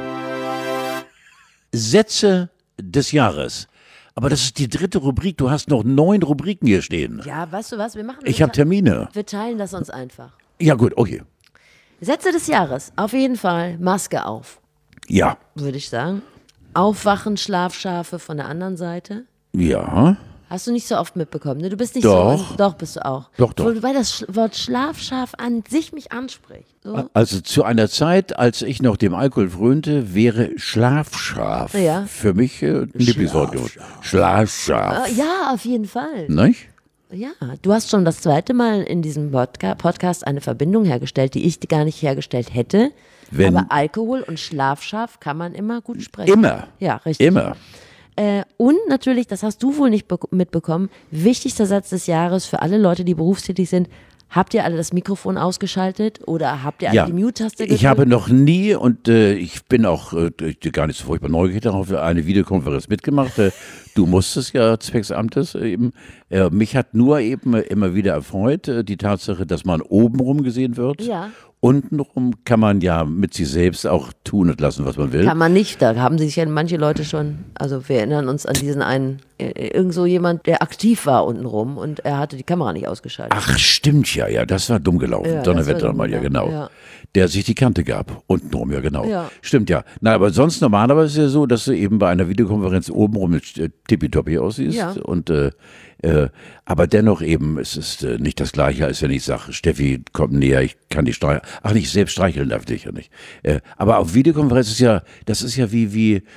Sätze des Jahres. Aber das ist die dritte Rubrik. Du hast noch neun Rubriken hier stehen. Ja, weißt du was? Wir machen. Ich habe Termine. Wir teilen das uns einfach. Ja, gut, okay. Sätze des Jahres. Auf jeden Fall Maske auf. Ja. Würde ich sagen. Aufwachen, Schlafschafe von der anderen Seite. Ja. Hast du nicht so oft mitbekommen, ne? Du bist nicht doch. so. Doch, bist du auch. Doch, doch. Weil das Wort Schlafschaf an sich mich anspricht. So. Also zu einer Zeit, als ich noch dem Alkohol frönte, wäre Schlafschaf ja. für mich äh, ein Lieblingswort geworden. Schlafschaf. Äh, ja, auf jeden Fall. Nicht? Ja, du hast schon das zweite Mal in diesem Podca- Podcast eine Verbindung hergestellt, die ich gar nicht hergestellt hätte. Wenn Aber Alkohol und Schlafschaf kann man immer gut sprechen. Immer. Ja, richtig. Immer. Äh, und natürlich, das hast du wohl nicht be- mitbekommen, wichtigster Satz des Jahres für alle Leute, die berufstätig sind. Habt ihr alle das Mikrofon ausgeschaltet oder habt ihr alle ja. die Mute-Taste gedrückt? Ich habe noch nie, und äh, ich bin auch äh, gar nicht so furchtbar neugierig darauf, eine Videokonferenz mitgemacht. Äh, du musstest ja zwecks Amtes eben. Äh, mich hat nur eben immer wieder erfreut, äh, die Tatsache, dass man obenrum gesehen wird. Ja. Untenrum kann man ja mit sich selbst auch tun und lassen, was man will. Kann man nicht, da haben sich ja manche Leute schon, also wir erinnern uns an diesen einen, irgend so jemand, der aktiv war untenrum und er hatte die Kamera nicht ausgeschaltet. Ach, stimmt ja, ja, das war dumm gelaufen. Ja, Donnerwetter mal, ja genau. Ja. Der sich die Kante gab, untenrum, ja genau. Ja. Stimmt ja. Na, aber sonst normalerweise ist es ja so, dass du eben bei einer Videokonferenz obenrum mit äh, tippitoppi aussiehst. Ja. Und äh, äh, aber dennoch eben, es ist äh, nicht das Gleiche, als wenn ich sage, Steffi, komm näher, ich kann dich streicheln. Ach, nicht selbst streicheln darf ich ja nicht. Äh, aber auf Videokonferenz ist ja, das ist ja wie, wie äh,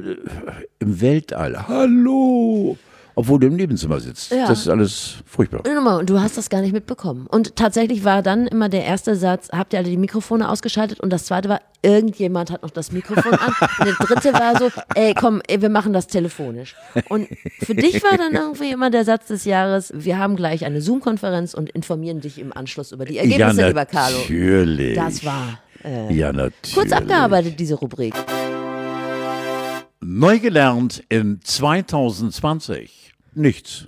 im Weltall. Hallo! Obwohl du im Nebenzimmer sitzt. Ja. Das ist alles furchtbar. Und du hast das gar nicht mitbekommen. Und tatsächlich war dann immer der erste Satz, habt ihr alle die Mikrofone ausgeschaltet? Und das zweite war, irgendjemand hat noch das Mikrofon an. Und der dritte war so, ey, komm, ey, wir machen das telefonisch. Und für dich war dann irgendwie immer der Satz des Jahres, wir haben gleich eine Zoom-Konferenz und informieren dich im Anschluss über die Ergebnisse, ja, lieber Carlo. Natürlich. Das war äh, ja, natürlich. kurz abgearbeitet, diese Rubrik. Neu gelernt in zwanzig zwanzig. Nichts.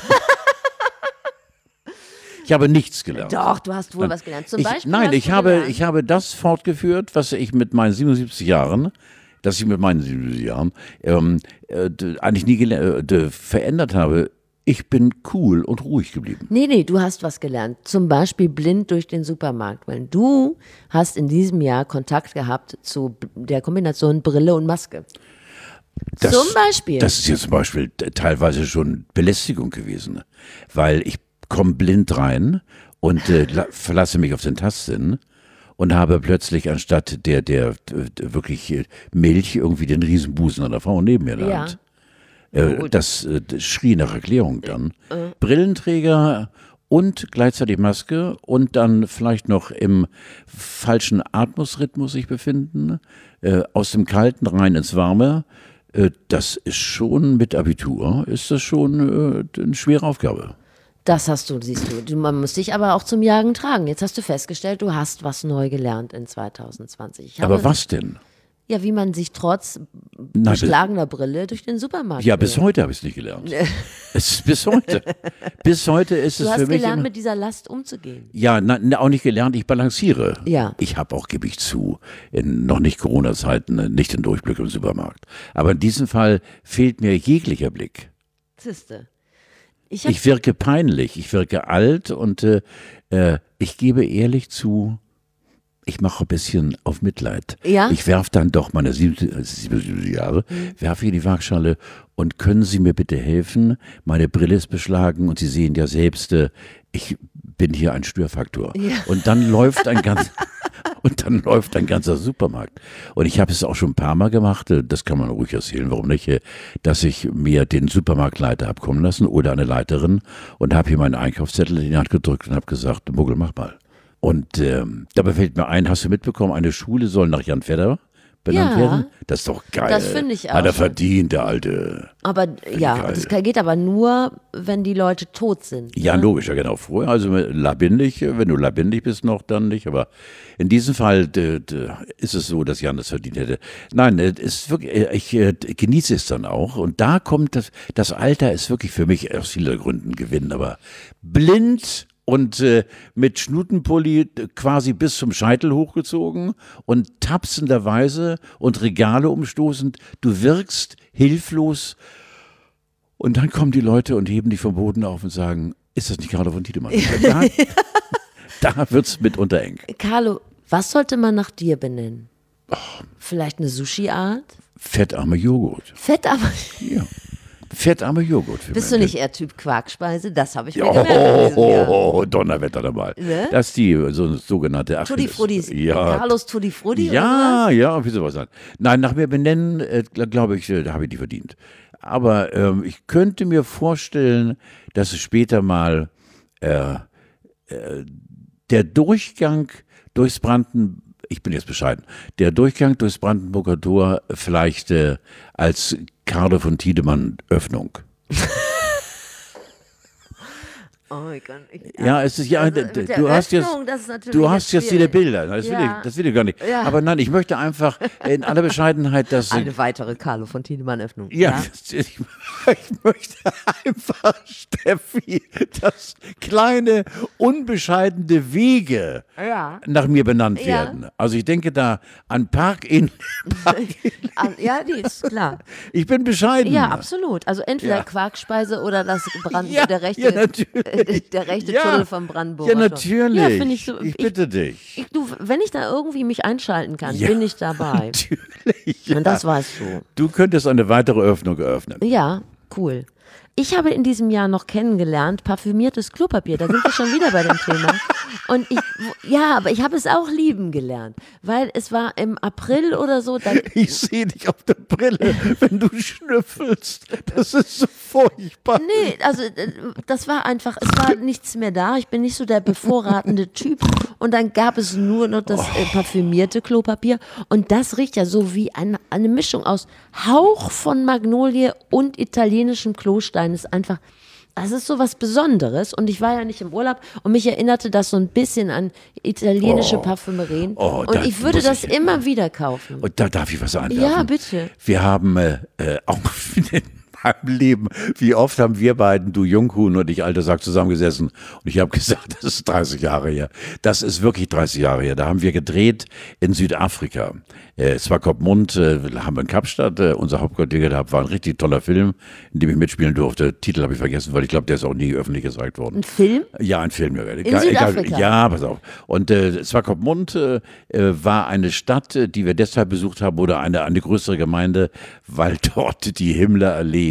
Ich habe nichts gelernt. Doch, du hast wohl was gelernt. Zum ich, Beispiel nein, hast ich du habe, gelernt. ich habe das fortgeführt, was ich mit meinen siebenundsiebzig Jahren, dass ich mit meinen siebenundsiebzig Jahren ähm, äh, eigentlich nie gele- äh, verändert habe. Ich bin cool und ruhig geblieben. Nee, nee, du hast was gelernt. Zum Beispiel blind durch den Supermarkt. Weil du hast in diesem Jahr Kontakt gehabt zu der Kombination Brille und Maske. Das, zum Beispiel. Das ist jetzt zum Beispiel teilweise schon Belästigung gewesen. Weil ich komme blind rein und äh, verlasse mich auf den Tastsinn und habe plötzlich anstatt der, der, der wirklich Milch irgendwie den Riesenbusen einer Frau neben mir in der Ja. Hand. Äh, das, äh, das schrie nach Erklärung dann. Äh. Brillenträger und gleichzeitig Maske und dann vielleicht noch im falschen Atmungsrhythmus sich befinden, äh, aus dem Kalten rein ins Warme, äh, das ist schon mit Abitur, ist das schon äh, eine schwere Aufgabe. Das hast du, siehst du. du. Man muss dich aber auch zum Jagen tragen. Jetzt hast du festgestellt, du hast was neu gelernt in zwanzig zwanzig. Ich Aber habe, was denn? Ja, wie man sich trotz Nein, beschlagener Brille durch den Supermarkt Ja, bis bewegt. heute habe ich es nicht gelernt. Es ist bis heute. Bis heute ist Du es hast für mich gelernt, immer, mit dieser Last umzugehen. ja, na, na, auch nicht gelernt, ich balanciere. Ja. Ich habe auch, gebe ich zu, in noch nicht Corona-Zeiten äh, nicht den Durchblick im Supermarkt. Aber in diesem Fall fehlt mir jeglicher Blick. Siehste. Ich, hab, Ich wirke peinlich, ich wirke alt und äh, äh, ich gebe ehrlich zu, ich mache ein bisschen auf Mitleid. Ja? Ich werfe dann doch meine siebzig Jahre, Mhm. werfe in die Waagschale und können Sie mir bitte helfen? Meine Brille ist beschlagen und Sie sehen ja selbst, äh, ich bin hier ein Störfaktor. Ja. Und dann läuft ein ganz und dann läuft ein ganzer Supermarkt. Und ich habe es auch schon ein paar Mal gemacht, äh, das kann man ruhig erzählen, warum nicht, äh, dass ich mir den Supermarktleiter habe kommen lassen oder eine Leiterin und habe hier meinen Einkaufszettel in die Hand gedrückt und habe gesagt, Muggel, mach mal. Und ähm, dabei fällt mir ein, hast du mitbekommen, eine Schule soll nach Jan Fedder benannt Ja. werden? Das ist doch geil. Das finde ich auch. Hat er verdient, der Alte. aber ja, geil. das geht aber nur, wenn die Leute tot sind. Ja, ne? logisch, ja genau. Vorher, also labindig, wenn du labindig bist noch, dann nicht. Aber in diesem Fall d, d, ist es so, dass Jan das verdient hätte. Nein, es ist wirklich, ich äh, genieße es dann auch. Und da kommt das, das Alter ist wirklich für mich aus vielen Gründen Gewinn, aber blind und äh, mit Schnutenpulli quasi bis zum Scheitel hochgezogen und tapsenderweise und Regale umstoßend. Du wirkst hilflos. Und dann kommen die Leute und heben dich vom Boden auf und sagen, ist das nicht Carlo von Tiedemann? Da, da wird es mitunter eng. Carlo, was sollte man nach dir benennen? Vielleicht eine Sushi-Art? Fettarmer Joghurt. Fett, aber Ja. Fettarmer Joghurt. Für bist du meine- nicht eher Typ Quarkspeise? Das habe ich mir Oh, gemerkt in diesem Jahr. oh, Donnerwetter dabei. Ne? Das ist die so, sogenannte Achilles. Tutti Frutti, Ja, Carlos Tutti Frutti oder ja, ja, wie sowas sein. Nein, nach mir benennen, äh, glaube ich, äh, da habe ich die verdient. Aber ähm, ich könnte mir vorstellen, dass es später mal äh, äh, der Durchgang durchs Brandenburg, ich bin jetzt bescheiden, der Durchgang durchs Brandenburger Tor vielleicht äh, als Carlo von Tiedemann Öffnung. Oh mein Gott. Ich, Ja, es ist ja, Also, d- mit der du hast jetzt, Öffnung, das ist natürlich du hast jetzt viele schwierig. Bilder. Das will, Ja. ich, das will ich gar nicht. Ja. Aber nein, ich möchte einfach in aller Bescheidenheit, dass Eine weitere Carlo von Tiedemann-Öffnung. ja, ich, ich möchte einfach, Steffi, dass kleine, unbescheidene Wege Ja. nach mir benannt Ja. werden. Also ich denke da an Park in. Ah, ja, nee, ist klar. Ich bin bescheiden. Ja, absolut. Also entweder Ja. Quarkspeise oder das Brand, Ja, der rechte, ja, natürlich. äh, der rechte Ja. Tunnel vom Brandenburger Ja, Tor. natürlich. Ja, finde ich so. ich bitte dich. Ich, du, wenn ich da irgendwie mich einschalten kann, Ja, bin ich dabei. Natürlich. Ja. Und das weißt du. Du könntest eine weitere Öffnung eröffnen. Ja, cool. Ich habe in diesem Jahr noch kennengelernt, parfümiertes Klopapier. Da sind wir schon wieder bei dem Thema. Und ich, ja, aber ich habe es auch lieben gelernt, weil es war im April oder so. Da, Ich sehe dich auf der Brille, wenn du schnüffelst. Das ist so furchtbar. nee, also äh, das war einfach, es war nichts mehr da. Ich bin nicht so der bevorratende Typ. Und dann gab es nur noch das äh, parfümierte Klopapier. Und das riecht ja so wie ein, eine Mischung aus Hauch von Magnolie und italienischem Klostein. Ist einfach, das ist so was Besonderes. Und ich war ja nicht im Urlaub und mich erinnerte das so ein bisschen an italienische Parfümerien. Oh, und da ich würde muss das ich- immer wieder kaufen. Und da darf ich was einwerfen. Ja, bitte. Wir haben äh, äh, auch in meinem Leben, wie oft haben wir beiden, du Junghuhn und ich alter Sack, zusammengesessen und ich habe gesagt, das ist dreißig Jahre her. Das ist wirklich dreißig Jahre her. Da haben wir gedreht in Südafrika. Äh, Swakopmund, äh, haben wir in Kapstadt, äh, unser Hauptquartier gehabt, war ein richtig toller Film, in dem ich mitspielen durfte. Titel habe ich vergessen, weil ich glaube, der ist auch nie öffentlich gezeigt worden. Ein Film? Ja, ein Film. Ja. In Südafrika? Ja, pass auf. Und äh, Swakopmund äh, war eine Stadt, äh, die wir deshalb besucht haben, oder eine, eine größere Gemeinde, weil dort die Himmlerallee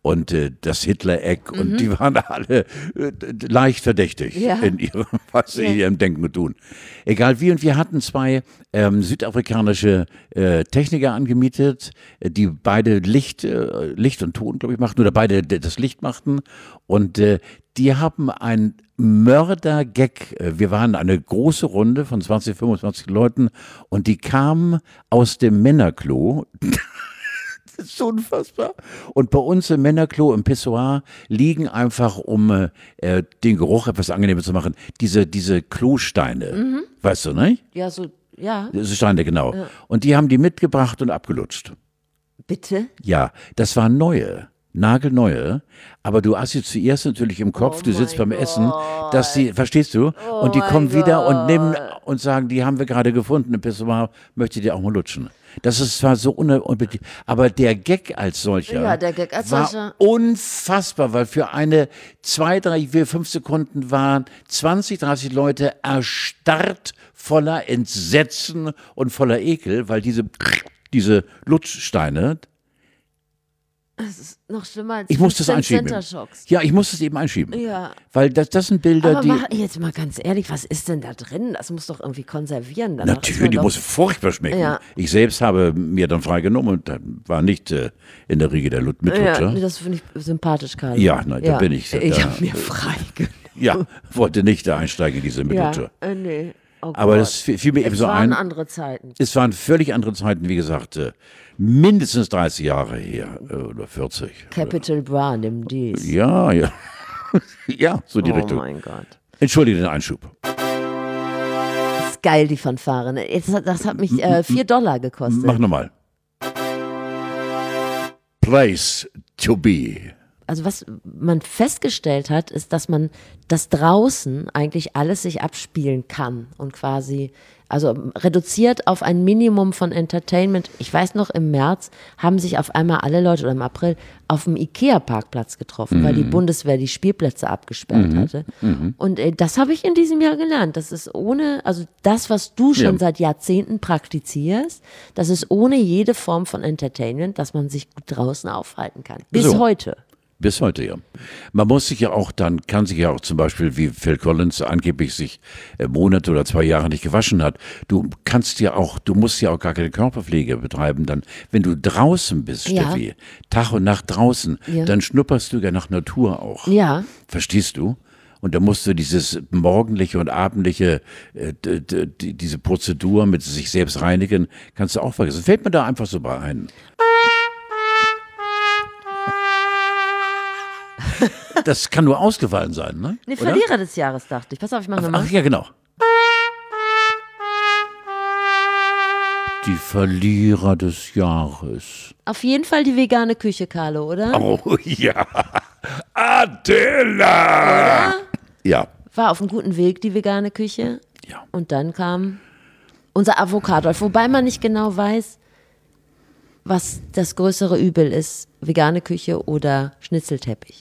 und äh, das Hitler-Eck mhm. und die waren alle äh, leicht verdächtig ja. in ihrem, was sie ja. in ihrem Denken und Tun. Egal wie, und wir hatten zwei ähm, südafrikanische äh, Techniker angemietet, äh, die beide Licht, äh, Licht und Ton, glaube ich, machten, oder beide das Licht machten und äh, die haben ein Mörder-Gag. Wir waren eine große Runde von zwanzig, fünfundzwanzig Leuten und die kamen aus dem Männerklo. Das ist so unfassbar. Und bei uns im Männerklo, im Pissoir, liegen einfach, um äh, den Geruch etwas angenehmer zu machen, diese, diese Klosteine. Mhm. Weißt du, ne? Ja, so, ja. Diese Steine, genau. Ja. Und die haben die mitgebracht und abgelutscht. Bitte? Ja, das waren neue. Nagelneue, aber du assoziierst natürlich im Kopf, oh du sitzt beim Gott. Essen, dass die, verstehst du? Oh und die kommen wieder Gott. und nehmen und sagen, die haben wir gerade gefunden im Pissoir, möchte die auch mal lutschen. Das ist zwar so unbedingt, aber der Gag als solcher ja, der Gag als war solcher. unfassbar, weil für eine zwei, drei, vier, fünf Sekunden waren zwanzig, dreißig Leute erstarrt voller Entsetzen und voller Ekel, weil diese, diese Lutschsteine. Es ist noch schlimmer als ich muss das einschieben. Center-Shocks. Ja, ich muss es eben einschieben. Ja. Weil das, das sind Bilder, Aber die. mach, jetzt mal ganz ehrlich, was ist denn da drin? Das muss doch irgendwie konservieren. Danach Natürlich, die muss furchtbar schmecken. Ja. Ich selbst habe mir dann freigenommen und war nicht äh, in der Riege der Lut Mitlutscher. Ja, das finde ich sympathisch, Karl. Ja, nein, da bin ich. Ich da, habe mir freigenommen. Ja, wollte nicht da einsteigen in diese Mitlutscher. Ja, äh, nee. Oh Aber das fiel mir eben so ein. Es waren andere Zeiten. Es waren völlig andere Zeiten, wie gesagt, äh, mindestens dreißig Jahre her äh, oder vierzig. Capital Bra, nimm dies. Ja, ja. Ja, so die oh Richtung. Oh mein Gott. Entschuldige den Einschub. Das ist geil, die Fanfare. Ne? Das, hat- das hat mich äh, vier Dollar gekostet. Mach nochmal. Place to be. Also was man festgestellt hat, ist, dass man das draußen eigentlich alles sich abspielen kann und quasi, also reduziert auf ein Minimum von Entertainment. Ich weiß noch, im März haben sich auf einmal alle Leute, oder im April, auf dem Ikea-Parkplatz getroffen, mhm. weil die Bundeswehr die Spielplätze abgesperrt mhm. hatte. Mhm. Und äh, das habe ich in diesem Jahr gelernt. Das ist ohne, also das, was du schon ja. seit Jahrzehnten praktizierst, das ist ohne jede Form von Entertainment, dass man sich gut draußen aufhalten kann. Bis so. heute. Bis heute, ja. Man muss sich ja auch dann, kann sich ja auch zum Beispiel, wie Phil Collins angeblich sich äh, Monate oder zwei Jahre nicht gewaschen hat, du kannst ja auch, du musst ja auch gar keine Körperpflege betreiben, dann, wenn du draußen bist, Ja. Steffi, Tag und Nacht draußen, Ja. dann schnupperst du ja nach Natur auch. Ja. Verstehst du? Und da musst du dieses morgendliche und abendliche, äh, d- d- d- diese Prozedur mit sich selbst reinigen, kannst du auch vergessen. Fällt mir da einfach so bei ein. Das kann nur ausgefallen sein, ne? Nee, Oder? Verlierer des Jahres, dachte ich. Pass auf, ich mache nochmal. Ach ja, genau. Die Verlierer des Jahres. Auf jeden Fall die vegane Küche, Carlo, oder? Oh ja. Attila! Oder? Ja. War auf einem guten Weg, die vegane Küche. Ja. Und dann kam unser Avocado. Wobei man nicht genau weiß, was das größere Übel ist. Vegane Küche oder Schnitzelteppich.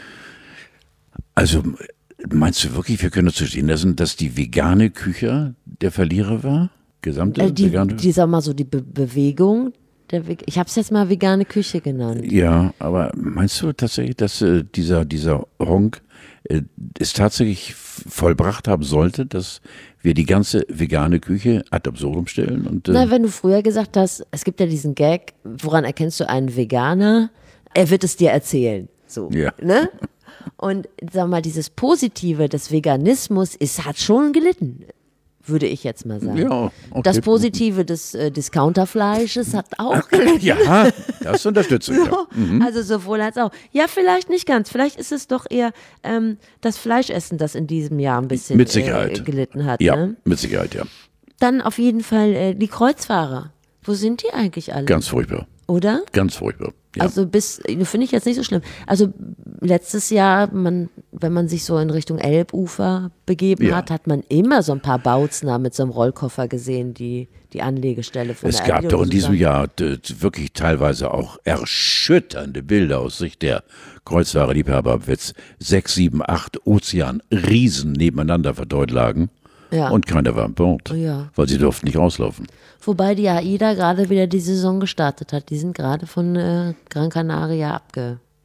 Also, meinst du wirklich, wir können uns so stehen lassen, dass die vegane Küche der Verlierer war? Gesamte Äh, die, vegane? die, sag mal so, die Be Bewegung. Der Ve ich habe es jetzt mal vegane Küche genannt. Ja, aber meinst du tatsächlich, dass äh, dieser, dieser Honk äh, es tatsächlich vollbracht haben sollte, dass wir die ganze vegane Küche ad absurdum stellen? Und, äh, Na, wenn du früher gesagt hast, es gibt ja diesen Gag, woran erkennst du einen Veganer? Er wird es dir erzählen. So, Ja. ne? Und sag mal, dieses Positive des Veganismus ist, hat schon gelitten, würde ich jetzt mal sagen. Ja, okay. Das Positive des äh, Discounterfleisches hat auch gelitten. Ja, das unterstütze ich. Ja. So, also sowohl als auch. Ja, vielleicht nicht ganz. Vielleicht ist es doch eher ähm, das Fleischessen, das in diesem Jahr ein bisschen Mit Sicherheit. Äh, gelitten hat. Ja, Ne? mit Sicherheit, ja. Dann auf jeden Fall äh, die Kreuzfahrer. Wo sind die eigentlich alle? Ganz furchtbar. Oder? Ganz furchtbar. Ja. Also bis, finde ich jetzt nicht so schlimm. Also letztes Jahr, man, wenn man sich so in Richtung Elbufer begeben Ja. hat, hat man immer so ein paar Bautzner mit so einem Rollkoffer gesehen, die die Anlegestelle von Es der gab Aldi doch oder in so diesem sagen. Jahr d- d- wirklich teilweise auch erschütternde Bilder aus Sicht der Kreuzfahrerliebhaber, als sechs, sieben, acht Ozean-Riesen nebeneinander verdeutet lagen. Ja. Und keiner war an Bord, Oh ja. weil sie durften nicht rauslaufen. Wobei die AIDA gerade wieder die Saison gestartet hat. Die sind gerade von äh, Gran Canaria abge,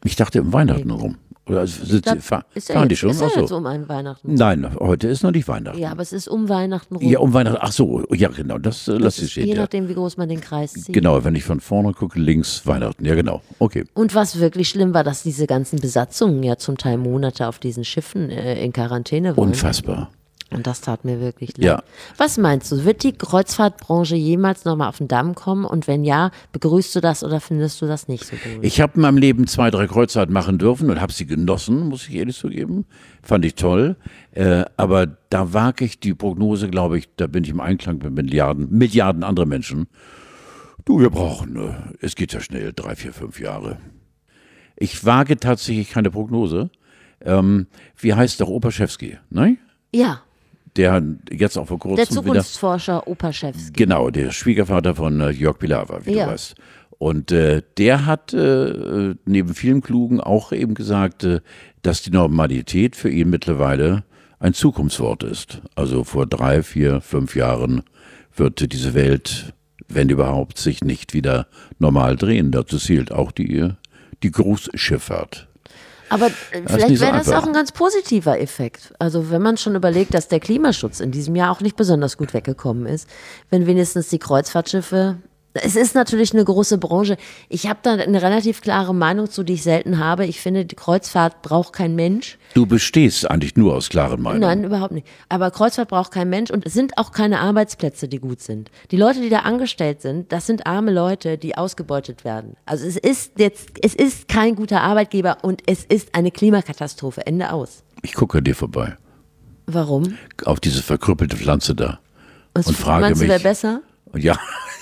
Ich dachte um Weihnachten rum. Oder sind glaub, Sie, fahr, ist ja fahren die jetzt, schon? ist ja Ach so. jetzt um ein Weihnachten. Nein, heute ist noch nicht Weihnachten. Ja, aber es ist um Weihnachten rum. Ja, um Weihnachten. Ach so, ja genau, das äh, lass Das ich ist, stehen. je Ja. nachdem, wie groß man den Kreis zieht. Genau, wenn ich von vorne gucke, links Weihnachten. Ja, genau. Okay. Und was wirklich schlimm war, dass diese ganzen Besatzungen ja zum Teil Monate auf diesen Schiffen äh, in Quarantäne waren. Unfassbar. Und das tat mir wirklich leid. Ja. Was meinst du, wird die Kreuzfahrtbranche jemals nochmal auf den Damm kommen? Und wenn ja, begrüßt du das oder findest du das nicht so gut? Ich habe in meinem Leben zwei, drei Kreuzfahrten machen dürfen und habe sie genossen, muss ich ehrlich zugeben. Fand ich toll. Äh, aber da wage ich die Prognose, glaube ich, da bin ich im Einklang mit Milliarden, Milliarden anderer Menschen. Du, wir brauchen, äh, es geht ja schnell, drei, vier, fünf Jahre. Ich wage tatsächlich keine Prognose. Ähm, wie heißt doch Opaschewski, ne? Ja, Der jetzt auch vor kurzem der wieder... Zukunftsforscher Opaschewski. Genau, der Schwiegervater von äh, Jörg Pilawa, wie Ja. du weißt. Und äh, der hat äh, neben vielen Klugen auch eben gesagt, äh, dass die Normalität für ihn mittlerweile ein Zukunftswort ist. Also vor drei, vier, fünf Jahren wird diese Welt, wenn überhaupt, sich nicht wieder normal drehen. Dazu zählt auch die, die Großschifffahrt. Aber äh, nicht vielleicht so wäre das einfach. auch ein ganz positiver Effekt. Also wenn man schon überlegt, dass der Klimaschutz in diesem Jahr auch nicht besonders gut weggekommen ist, wenn wenigstens die Kreuzfahrtschiffe, es ist natürlich eine große Branche. Ich habe da eine relativ klare Meinung zu, die ich selten habe. Ich finde, die Kreuzfahrt braucht kein Mensch. Du bestehst eigentlich nur aus klaren Meinungen. Nein, überhaupt nicht. Aber Kreuzfahrt braucht kein Mensch und es sind auch keine Arbeitsplätze, die gut sind. Die Leute, die da angestellt sind, das sind arme Leute, die ausgebeutet werden. Also es ist jetzt, es ist kein guter Arbeitgeber und es ist eine Klimakatastrophe. Ende aus. Ich gucke an dir vorbei, Warum? auf diese verkrüppelte Pflanze da. Was, Und frage meinst du, mich- wäre besser? Ja,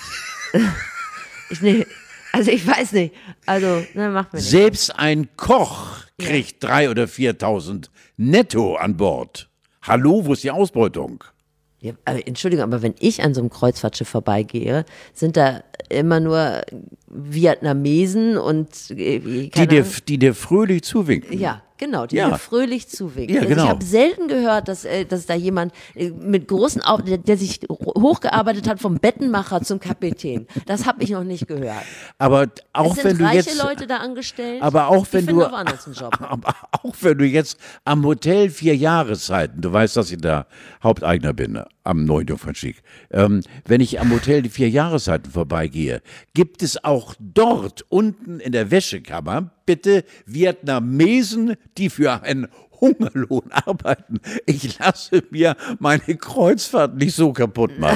Ich, nee, also ich weiß nicht. Also, ne, macht mir nicht. selbst ein Koch kriegt drei oder viertausend netto an Bord. Hallo, wo ist die Ausbeutung? Ja, aber, Entschuldigung, aber wenn ich an so einem Kreuzfahrtschiff vorbeigehe, sind da immer nur Vietnamesen und äh, Die keine dir, Ahnung. die dir fröhlich zuwinken. Ja, genau, die Ja. mir fröhlich zuwinken. Ja, Also genau. ich habe selten gehört, dass, äh, dass da jemand äh, mit großen Au der, der sich hochgearbeitet hat vom Bettenmacher zum Kapitän. Das habe ich noch nicht gehört. Aber Es auch sind wenn du reiche jetzt, Leute da angestellt. aber auch die wenn finden du, auch woanders einen Job. aber auch wenn du jetzt am Hotel vier Jahreszeiten, du weißt, dass ich da Haupteigner bin, am Neujungfernstieg, ähm, wenn ich am Hotel die vier Jahreszeiten vorbeigehe, gibt es auch dort unten in der Wäschekammer bitte Vietnamesen, die für einen Hungerlohn arbeiten. Ich lasse mir meine Kreuzfahrt nicht so kaputt machen.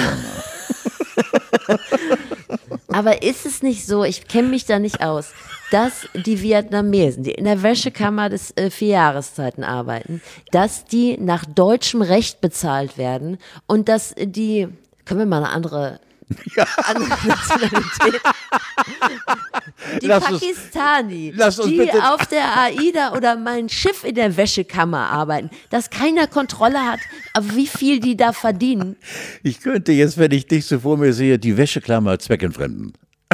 Aber ist es nicht so, ich kenne mich da nicht aus, dass die Vietnamesen, die in der Wäschekammer des äh, vier Jahreszeiten arbeiten, dass die nach deutschem Recht bezahlt werden und dass die, können wir mal eine andere, andere Nationalität, die Lass uns- Pakistani, lass uns die bitte- auf der AIDA oder mein Schiff in der Wäschekammer arbeiten, dass keiner Kontrolle hat, auf wie viel die da verdienen. Ich könnte jetzt, wenn ich dich so vor mir sehe, die Wäscheklammer zweckentfremden.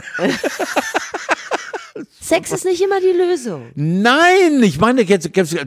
Sex ist nicht immer die Lösung. Nein, ich meine jetzt.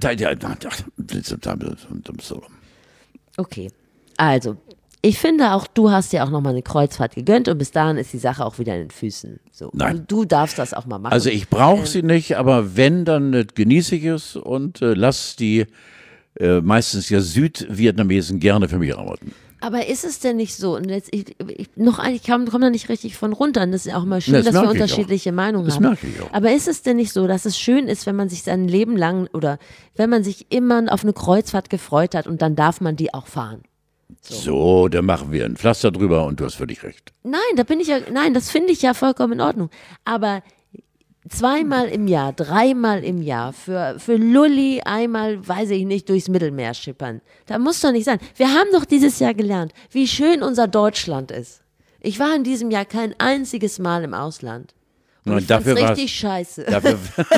Okay, also, ich finde auch, du hast ja auch nochmal eine Kreuzfahrt gegönnt und bis dahin ist die Sache auch wieder in den Füßen. So. Nein. Also, du darfst das auch mal machen. Also ich brauche sie nicht, aber wenn, dann äh, genieße ich es und äh, lass die äh, meistens ja Südvietnamesen gerne für mich arbeiten. Aber ist es denn nicht so? Und jetzt, ich, ich, noch ein, ich komme komm da nicht richtig von runter. Und das ist ja auch mal schön, Ja, das dass wir merke ich auch. unterschiedliche Meinungen Das haben. merke ich auch. Aber ist es denn nicht so, dass es schön ist, wenn man sich sein Leben lang oder wenn man sich immer auf eine Kreuzfahrt gefreut hat und dann darf man die auch fahren? So, dann machen wir ein Pflaster drüber und du hast völlig recht. Nein, da bin ich ja, nein, das finde ich ja vollkommen in Ordnung. Aber zweimal im Jahr, dreimal im Jahr für, für Lulli einmal, weiß ich nicht, durchs Mittelmeer schippern. Da muss doch nicht sein. Wir haben doch dieses Jahr gelernt, wie schön unser Deutschland ist. Ich war in diesem Jahr kein einziges Mal im Ausland. Und Na, ich fand's dafür war's- richtig scheiße. Dafür,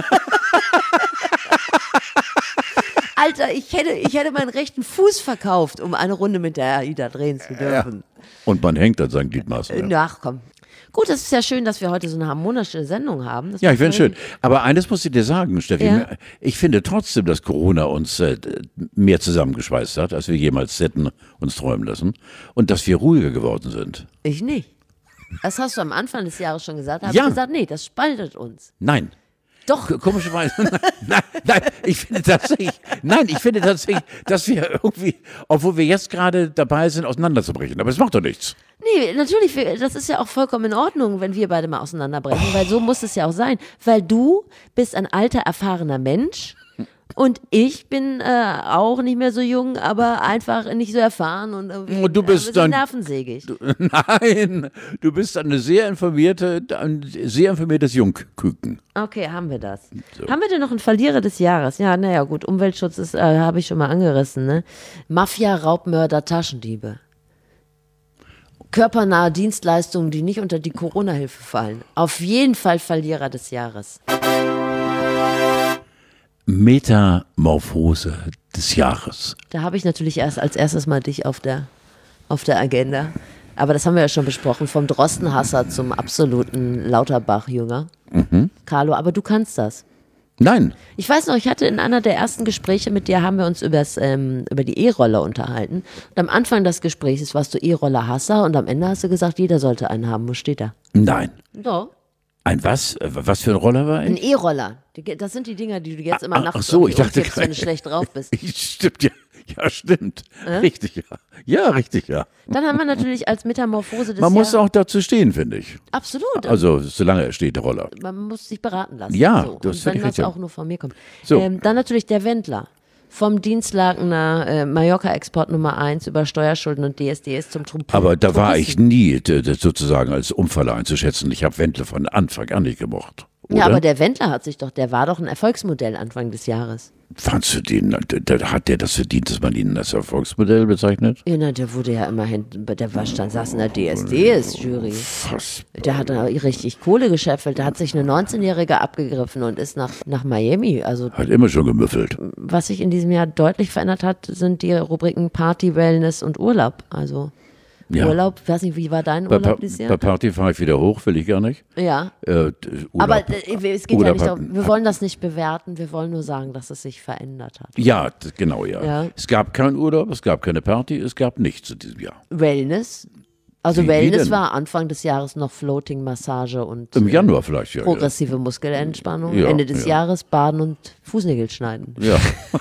Alter, ich hätte, ich hätte meinen rechten Fuß verkauft, um eine Runde mit der AIDA drehen zu dürfen. und man hängt an seinen Gliedmaßen. Ja, Ach komm. Gut, es ist ja schön, dass wir heute so eine harmonische Sendung haben. Das ja ich macht finde mir schön. Aber eines muss ich dir sagen, Steffi. Ja. Ich finde trotzdem, dass Corona uns äh, mehr zusammengeschweißt hat, als wir jemals hätten uns träumen lassen. Und dass wir ruhiger geworden sind. Ich nicht. Das hast du am Anfang des Jahres schon gesagt. Da habe Ja. ich gesagt, nee, das spaltet uns. Nein. Doch. K- Komischerweise. Nein, nein, nein, ich finde tatsächlich, nein, ich finde tatsächlich, dass wir irgendwie, obwohl wir jetzt gerade dabei sind, auseinanderzubrechen. Aber es macht doch nichts. Nee, natürlich, wir- das ist ja auch vollkommen in Ordnung, wenn wir beide mal auseinanderbrechen, weil so muss es ja auch sein. Weil du bist ein alter, erfahrener Mensch und ich bin äh, auch nicht mehr so jung, aber einfach nicht so erfahren und irgendwie Und du bist ein bisschen dann- nervensägig. Nein, du bist eine sehr informierte, ein sehr informiertes Jungküken. Okay, haben wir das. Haben wir denn noch einen Verlierer des Jahres? Ja, naja, gut, Umweltschutz ist, äh, habe ich schon mal angerissen, ne? Mafia, Raubmörder, Taschendiebe. Körpernahe Dienstleistungen, die nicht unter die Corona-Hilfe fallen. Auf jeden Fall Verlierer des Jahres. Metamorphose des Jahres. Da habe ich natürlich erst als erstes mal dich auf der, auf der Agenda. Aber das haben wir ja schon besprochen, vom Drostenhasser zum absoluten Lauterbach-Jünger. Mhm. Carlo, aber du kannst das. Nein, Ich weiß noch, ich hatte in einer der ersten Gespräche mit dir, haben wir uns übers, ähm, über die E-Roller unterhalten. Und am Anfang des Gesprächs warst du E-Roller-Hasser und am Ende hast du gesagt, jeder sollte einen haben. Wo steht er? nein. So. Ein was? Äh, Was für ein Roller war Ein ich? E-Roller. Die- Das sind die Dinger, die du jetzt immer Ach- nachts ach so, ich irgendwie dachte umkippst, wenn du gerade- schlecht drauf bist. Stimmt, ja. Ja, stimmt. Richtig, ja. Ja, richtig, ja. Dann haben wir natürlich als Metamorphose des Man muss Jahres- auch dazu stehen, finde ich. Absolut. Also, solange er steht, der Roller. Man muss sich beraten lassen. Ja, so. du hast Und völlig wenn recht, das ja. auch nur von mir kommt. So. Ähm, dann natürlich der Wendler. Vom Dienstlagener äh, Mallorca-Export Nummer eins über Steuerschulden und D S D S zum Trump. Aber da war ich nie d- d- sozusagen als Unfall einzuschätzen. Ich habe Wendler von Anfang an nicht gemocht. Oder? Ja, aber der Wendler hat sich doch, der war doch ein Erfolgsmodell Anfang des Jahres. Fandst du den, d- d- hat der das verdient, dass man ihn als Erfolgsmodell bezeichnet? Ja, na, der wurde ja immerhin, der war stand, saß in der D S D S-Jury. Fass. Der hat da richtig Kohle gescheffelt. Der hat sich eine neunzehnjährige abgegriffen und ist nach, nach Miami. Also Hat immer schon gemüffelt. was sich in diesem Jahr deutlich verändert hat, sind die Rubriken Party, Wellness und Urlaub. Also Ja. Urlaub, weiß nicht, wie war dein Bei, Urlaub Pa- dieses bei Jahr? Party fahre ich wieder hoch, will ich gar nicht. Ja, Äh, d- aber Urlaub- äh, es geht ja Urlaub nicht hat- darum, wir wollen das nicht bewerten, wir wollen nur sagen, dass es sich verändert hat. Ja, d- genau, ja. Ja. Es gab keinen Urlaub, es gab keine Party, es gab nichts in diesem Jahr. Wellness, also Wie- wie Wellness denn? war Anfang des Jahres noch Floating-Massage und Im äh, Januar vielleicht, ja. progressive Muskelentspannung. Ja, Ende des ja. Jahres Baden und Fußnägel schneiden. Ja.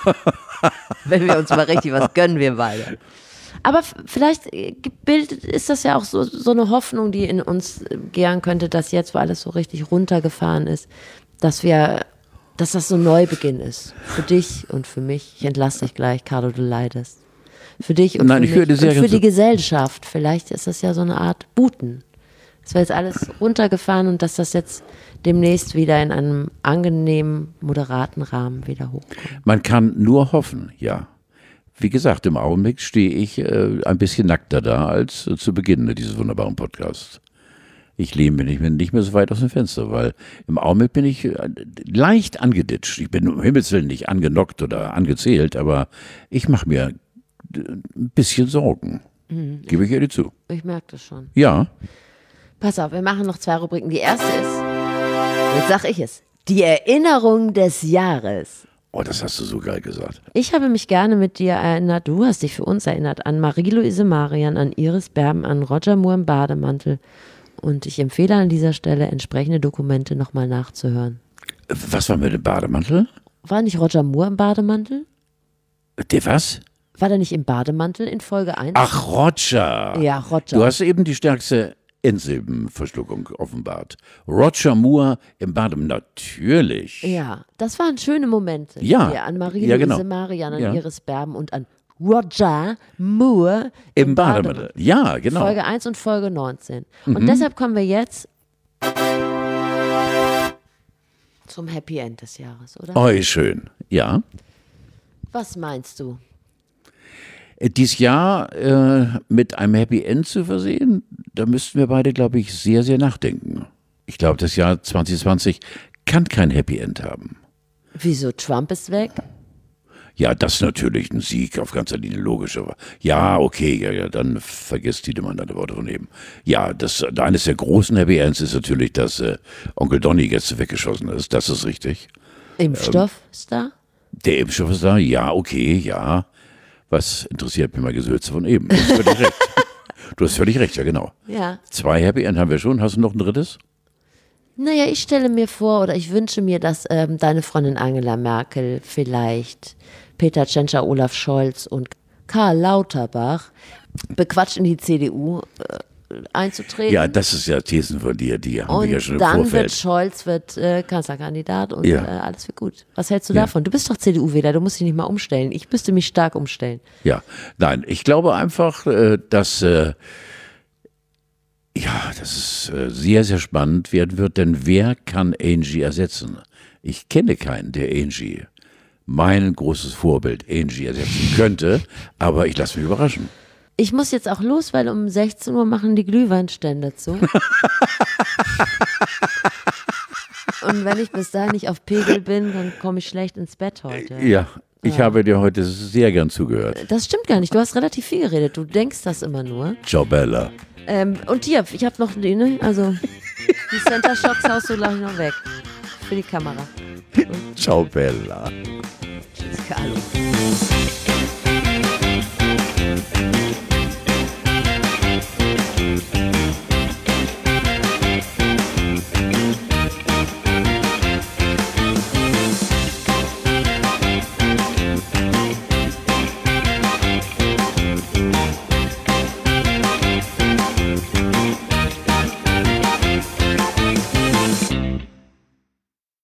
Wenn wir uns mal richtig was gönnen, wir beide. Aber f- vielleicht äh, gebildet ist das ja auch so, so eine Hoffnung, die in uns äh, gären könnte, dass jetzt, wo alles so richtig runtergefahren ist, dass wir, dass das so ein Neubeginn ist. Für dich und für mich. Ich entlasse dich gleich, Carlo, du leidest. Für dich und Nein, für ich mich höre dir sehr und für gerne die zu. Gesellschaft. Vielleicht ist das ja so eine Art Booten. Es war jetzt alles runtergefahren und dass das jetzt demnächst wieder in einem angenehmen, moderaten Rahmen wieder hochkommt. Man kann nur hoffen, ja. Wie gesagt, im Augenblick stehe ich äh, ein bisschen nackter da als äh, zu Beginn dieses wunderbaren Podcasts. Ich lehne mich nicht mehr, nicht mehr so weit aus dem Fenster, weil im Augenblick bin ich äh, leicht angeditscht. Ich bin um Himmels Willen nicht angenockt oder angezählt, aber ich mache mir äh, ein bisschen Sorgen. Mhm. Gebe ich ehrlich zu. Ich merke das schon. Ja, Pass auf, wir machen noch zwei Rubriken. Die erste ist, jetzt sag ich es, die Erinnerung des Jahres. oh, das hast du so geil gesagt. Ich habe mich gerne mit dir erinnert, du hast dich für uns erinnert, an Marie-Louise Marian, an Iris Berben, an Roger Moore im Bademantel. Und ich empfehle an dieser Stelle, entsprechende Dokumente nochmal nachzuhören. Was war mit dem Bademantel? War nicht Roger Moore im Bademantel? Der was? War der nicht im Bademantel in Folge eins? Ach, Roger. Ja, Roger. Du hast eben die stärkste Endsilbenverschluckung offenbart. Roger Moore im Bademantel. Natürlich. Ja, das waren schöne Momente. Ja. Hier an Marie-Louise Ja, genau. Marian, an Ja. Iris Berben und an Roger Moore Im Bademantel. Ja, genau. Folge eins und Folge neunzehn. Und deshalb kommen wir jetzt zum Happy End des Jahres, oder? Oh, schön. Ja. Was meinst du? Äh, Dies Jahr äh, mit einem Happy End zu versehen, da müssten wir beide, glaube ich, sehr, sehr nachdenken. Ich glaube, das Jahr zwanzig zwanzig kann kein Happy End haben. Wieso? Trump ist weg? Ja, das ist natürlich ein Sieg auf ganzer Linie, logisch. Aber ja, okay, ja, ja, dann vergisst Tiedemann deine Worte von eben. Ja, das, eines der großen Happy Ends ist natürlich, dass äh, Onkel Donny jetzt weggeschossen ist. Das ist richtig. Impfstoff ist da? Der Impfstoff ist da, ja, okay, ja. Was interessiert mich mal Gesülze von eben? Du hast völlig recht. Du hast völlig recht, ja, genau. Ja. Zwei Happy End haben wir schon. Hast du noch ein drittes? Naja, ich stelle mir vor oder ich wünsche mir, dass ähm, deine Freundin Angela Merkel vielleicht Peter Tschentscher, Olaf Scholz und Karl Lauterbach bequatscht, in die C D U äh, einzutreten. Ja, das ist ja Thesen von dir, die haben und wir ja schon im dann Vorfeld. wird Scholz wird äh, Kanzlerkandidat und Ja. äh, alles wird gut. Was hältst du Ja. davon? Du bist doch C D U-Wähler, du musst dich nicht mal umstellen. Ich müsste mich stark umstellen. Ja, nein, ich glaube einfach, äh, dass äh, ja, das ist äh, sehr, sehr spannend werden wird, denn wer kann Angie ersetzen? Ich kenne keinen, der Angie, mein großes Vorbild, Angie ersetzen könnte, aber ich lasse mich überraschen. Ich muss jetzt auch los, weil um sechzehn Uhr machen die Glühweinstände zu. Und wenn ich bis dahin nicht auf Pegel bin, dann komme ich schlecht ins Bett heute. Ja, ich Ja. habe dir heute sehr gern zugehört. Das stimmt gar nicht. Du hast relativ viel geredet. Du denkst das immer nur. Ciao, Bella. Ähm, und hier, ich habe noch die, ne? Also, die Center Shocks haust du gleich noch weg. Für die Kamera. Ciao, Bella. Tschüss, Carlo.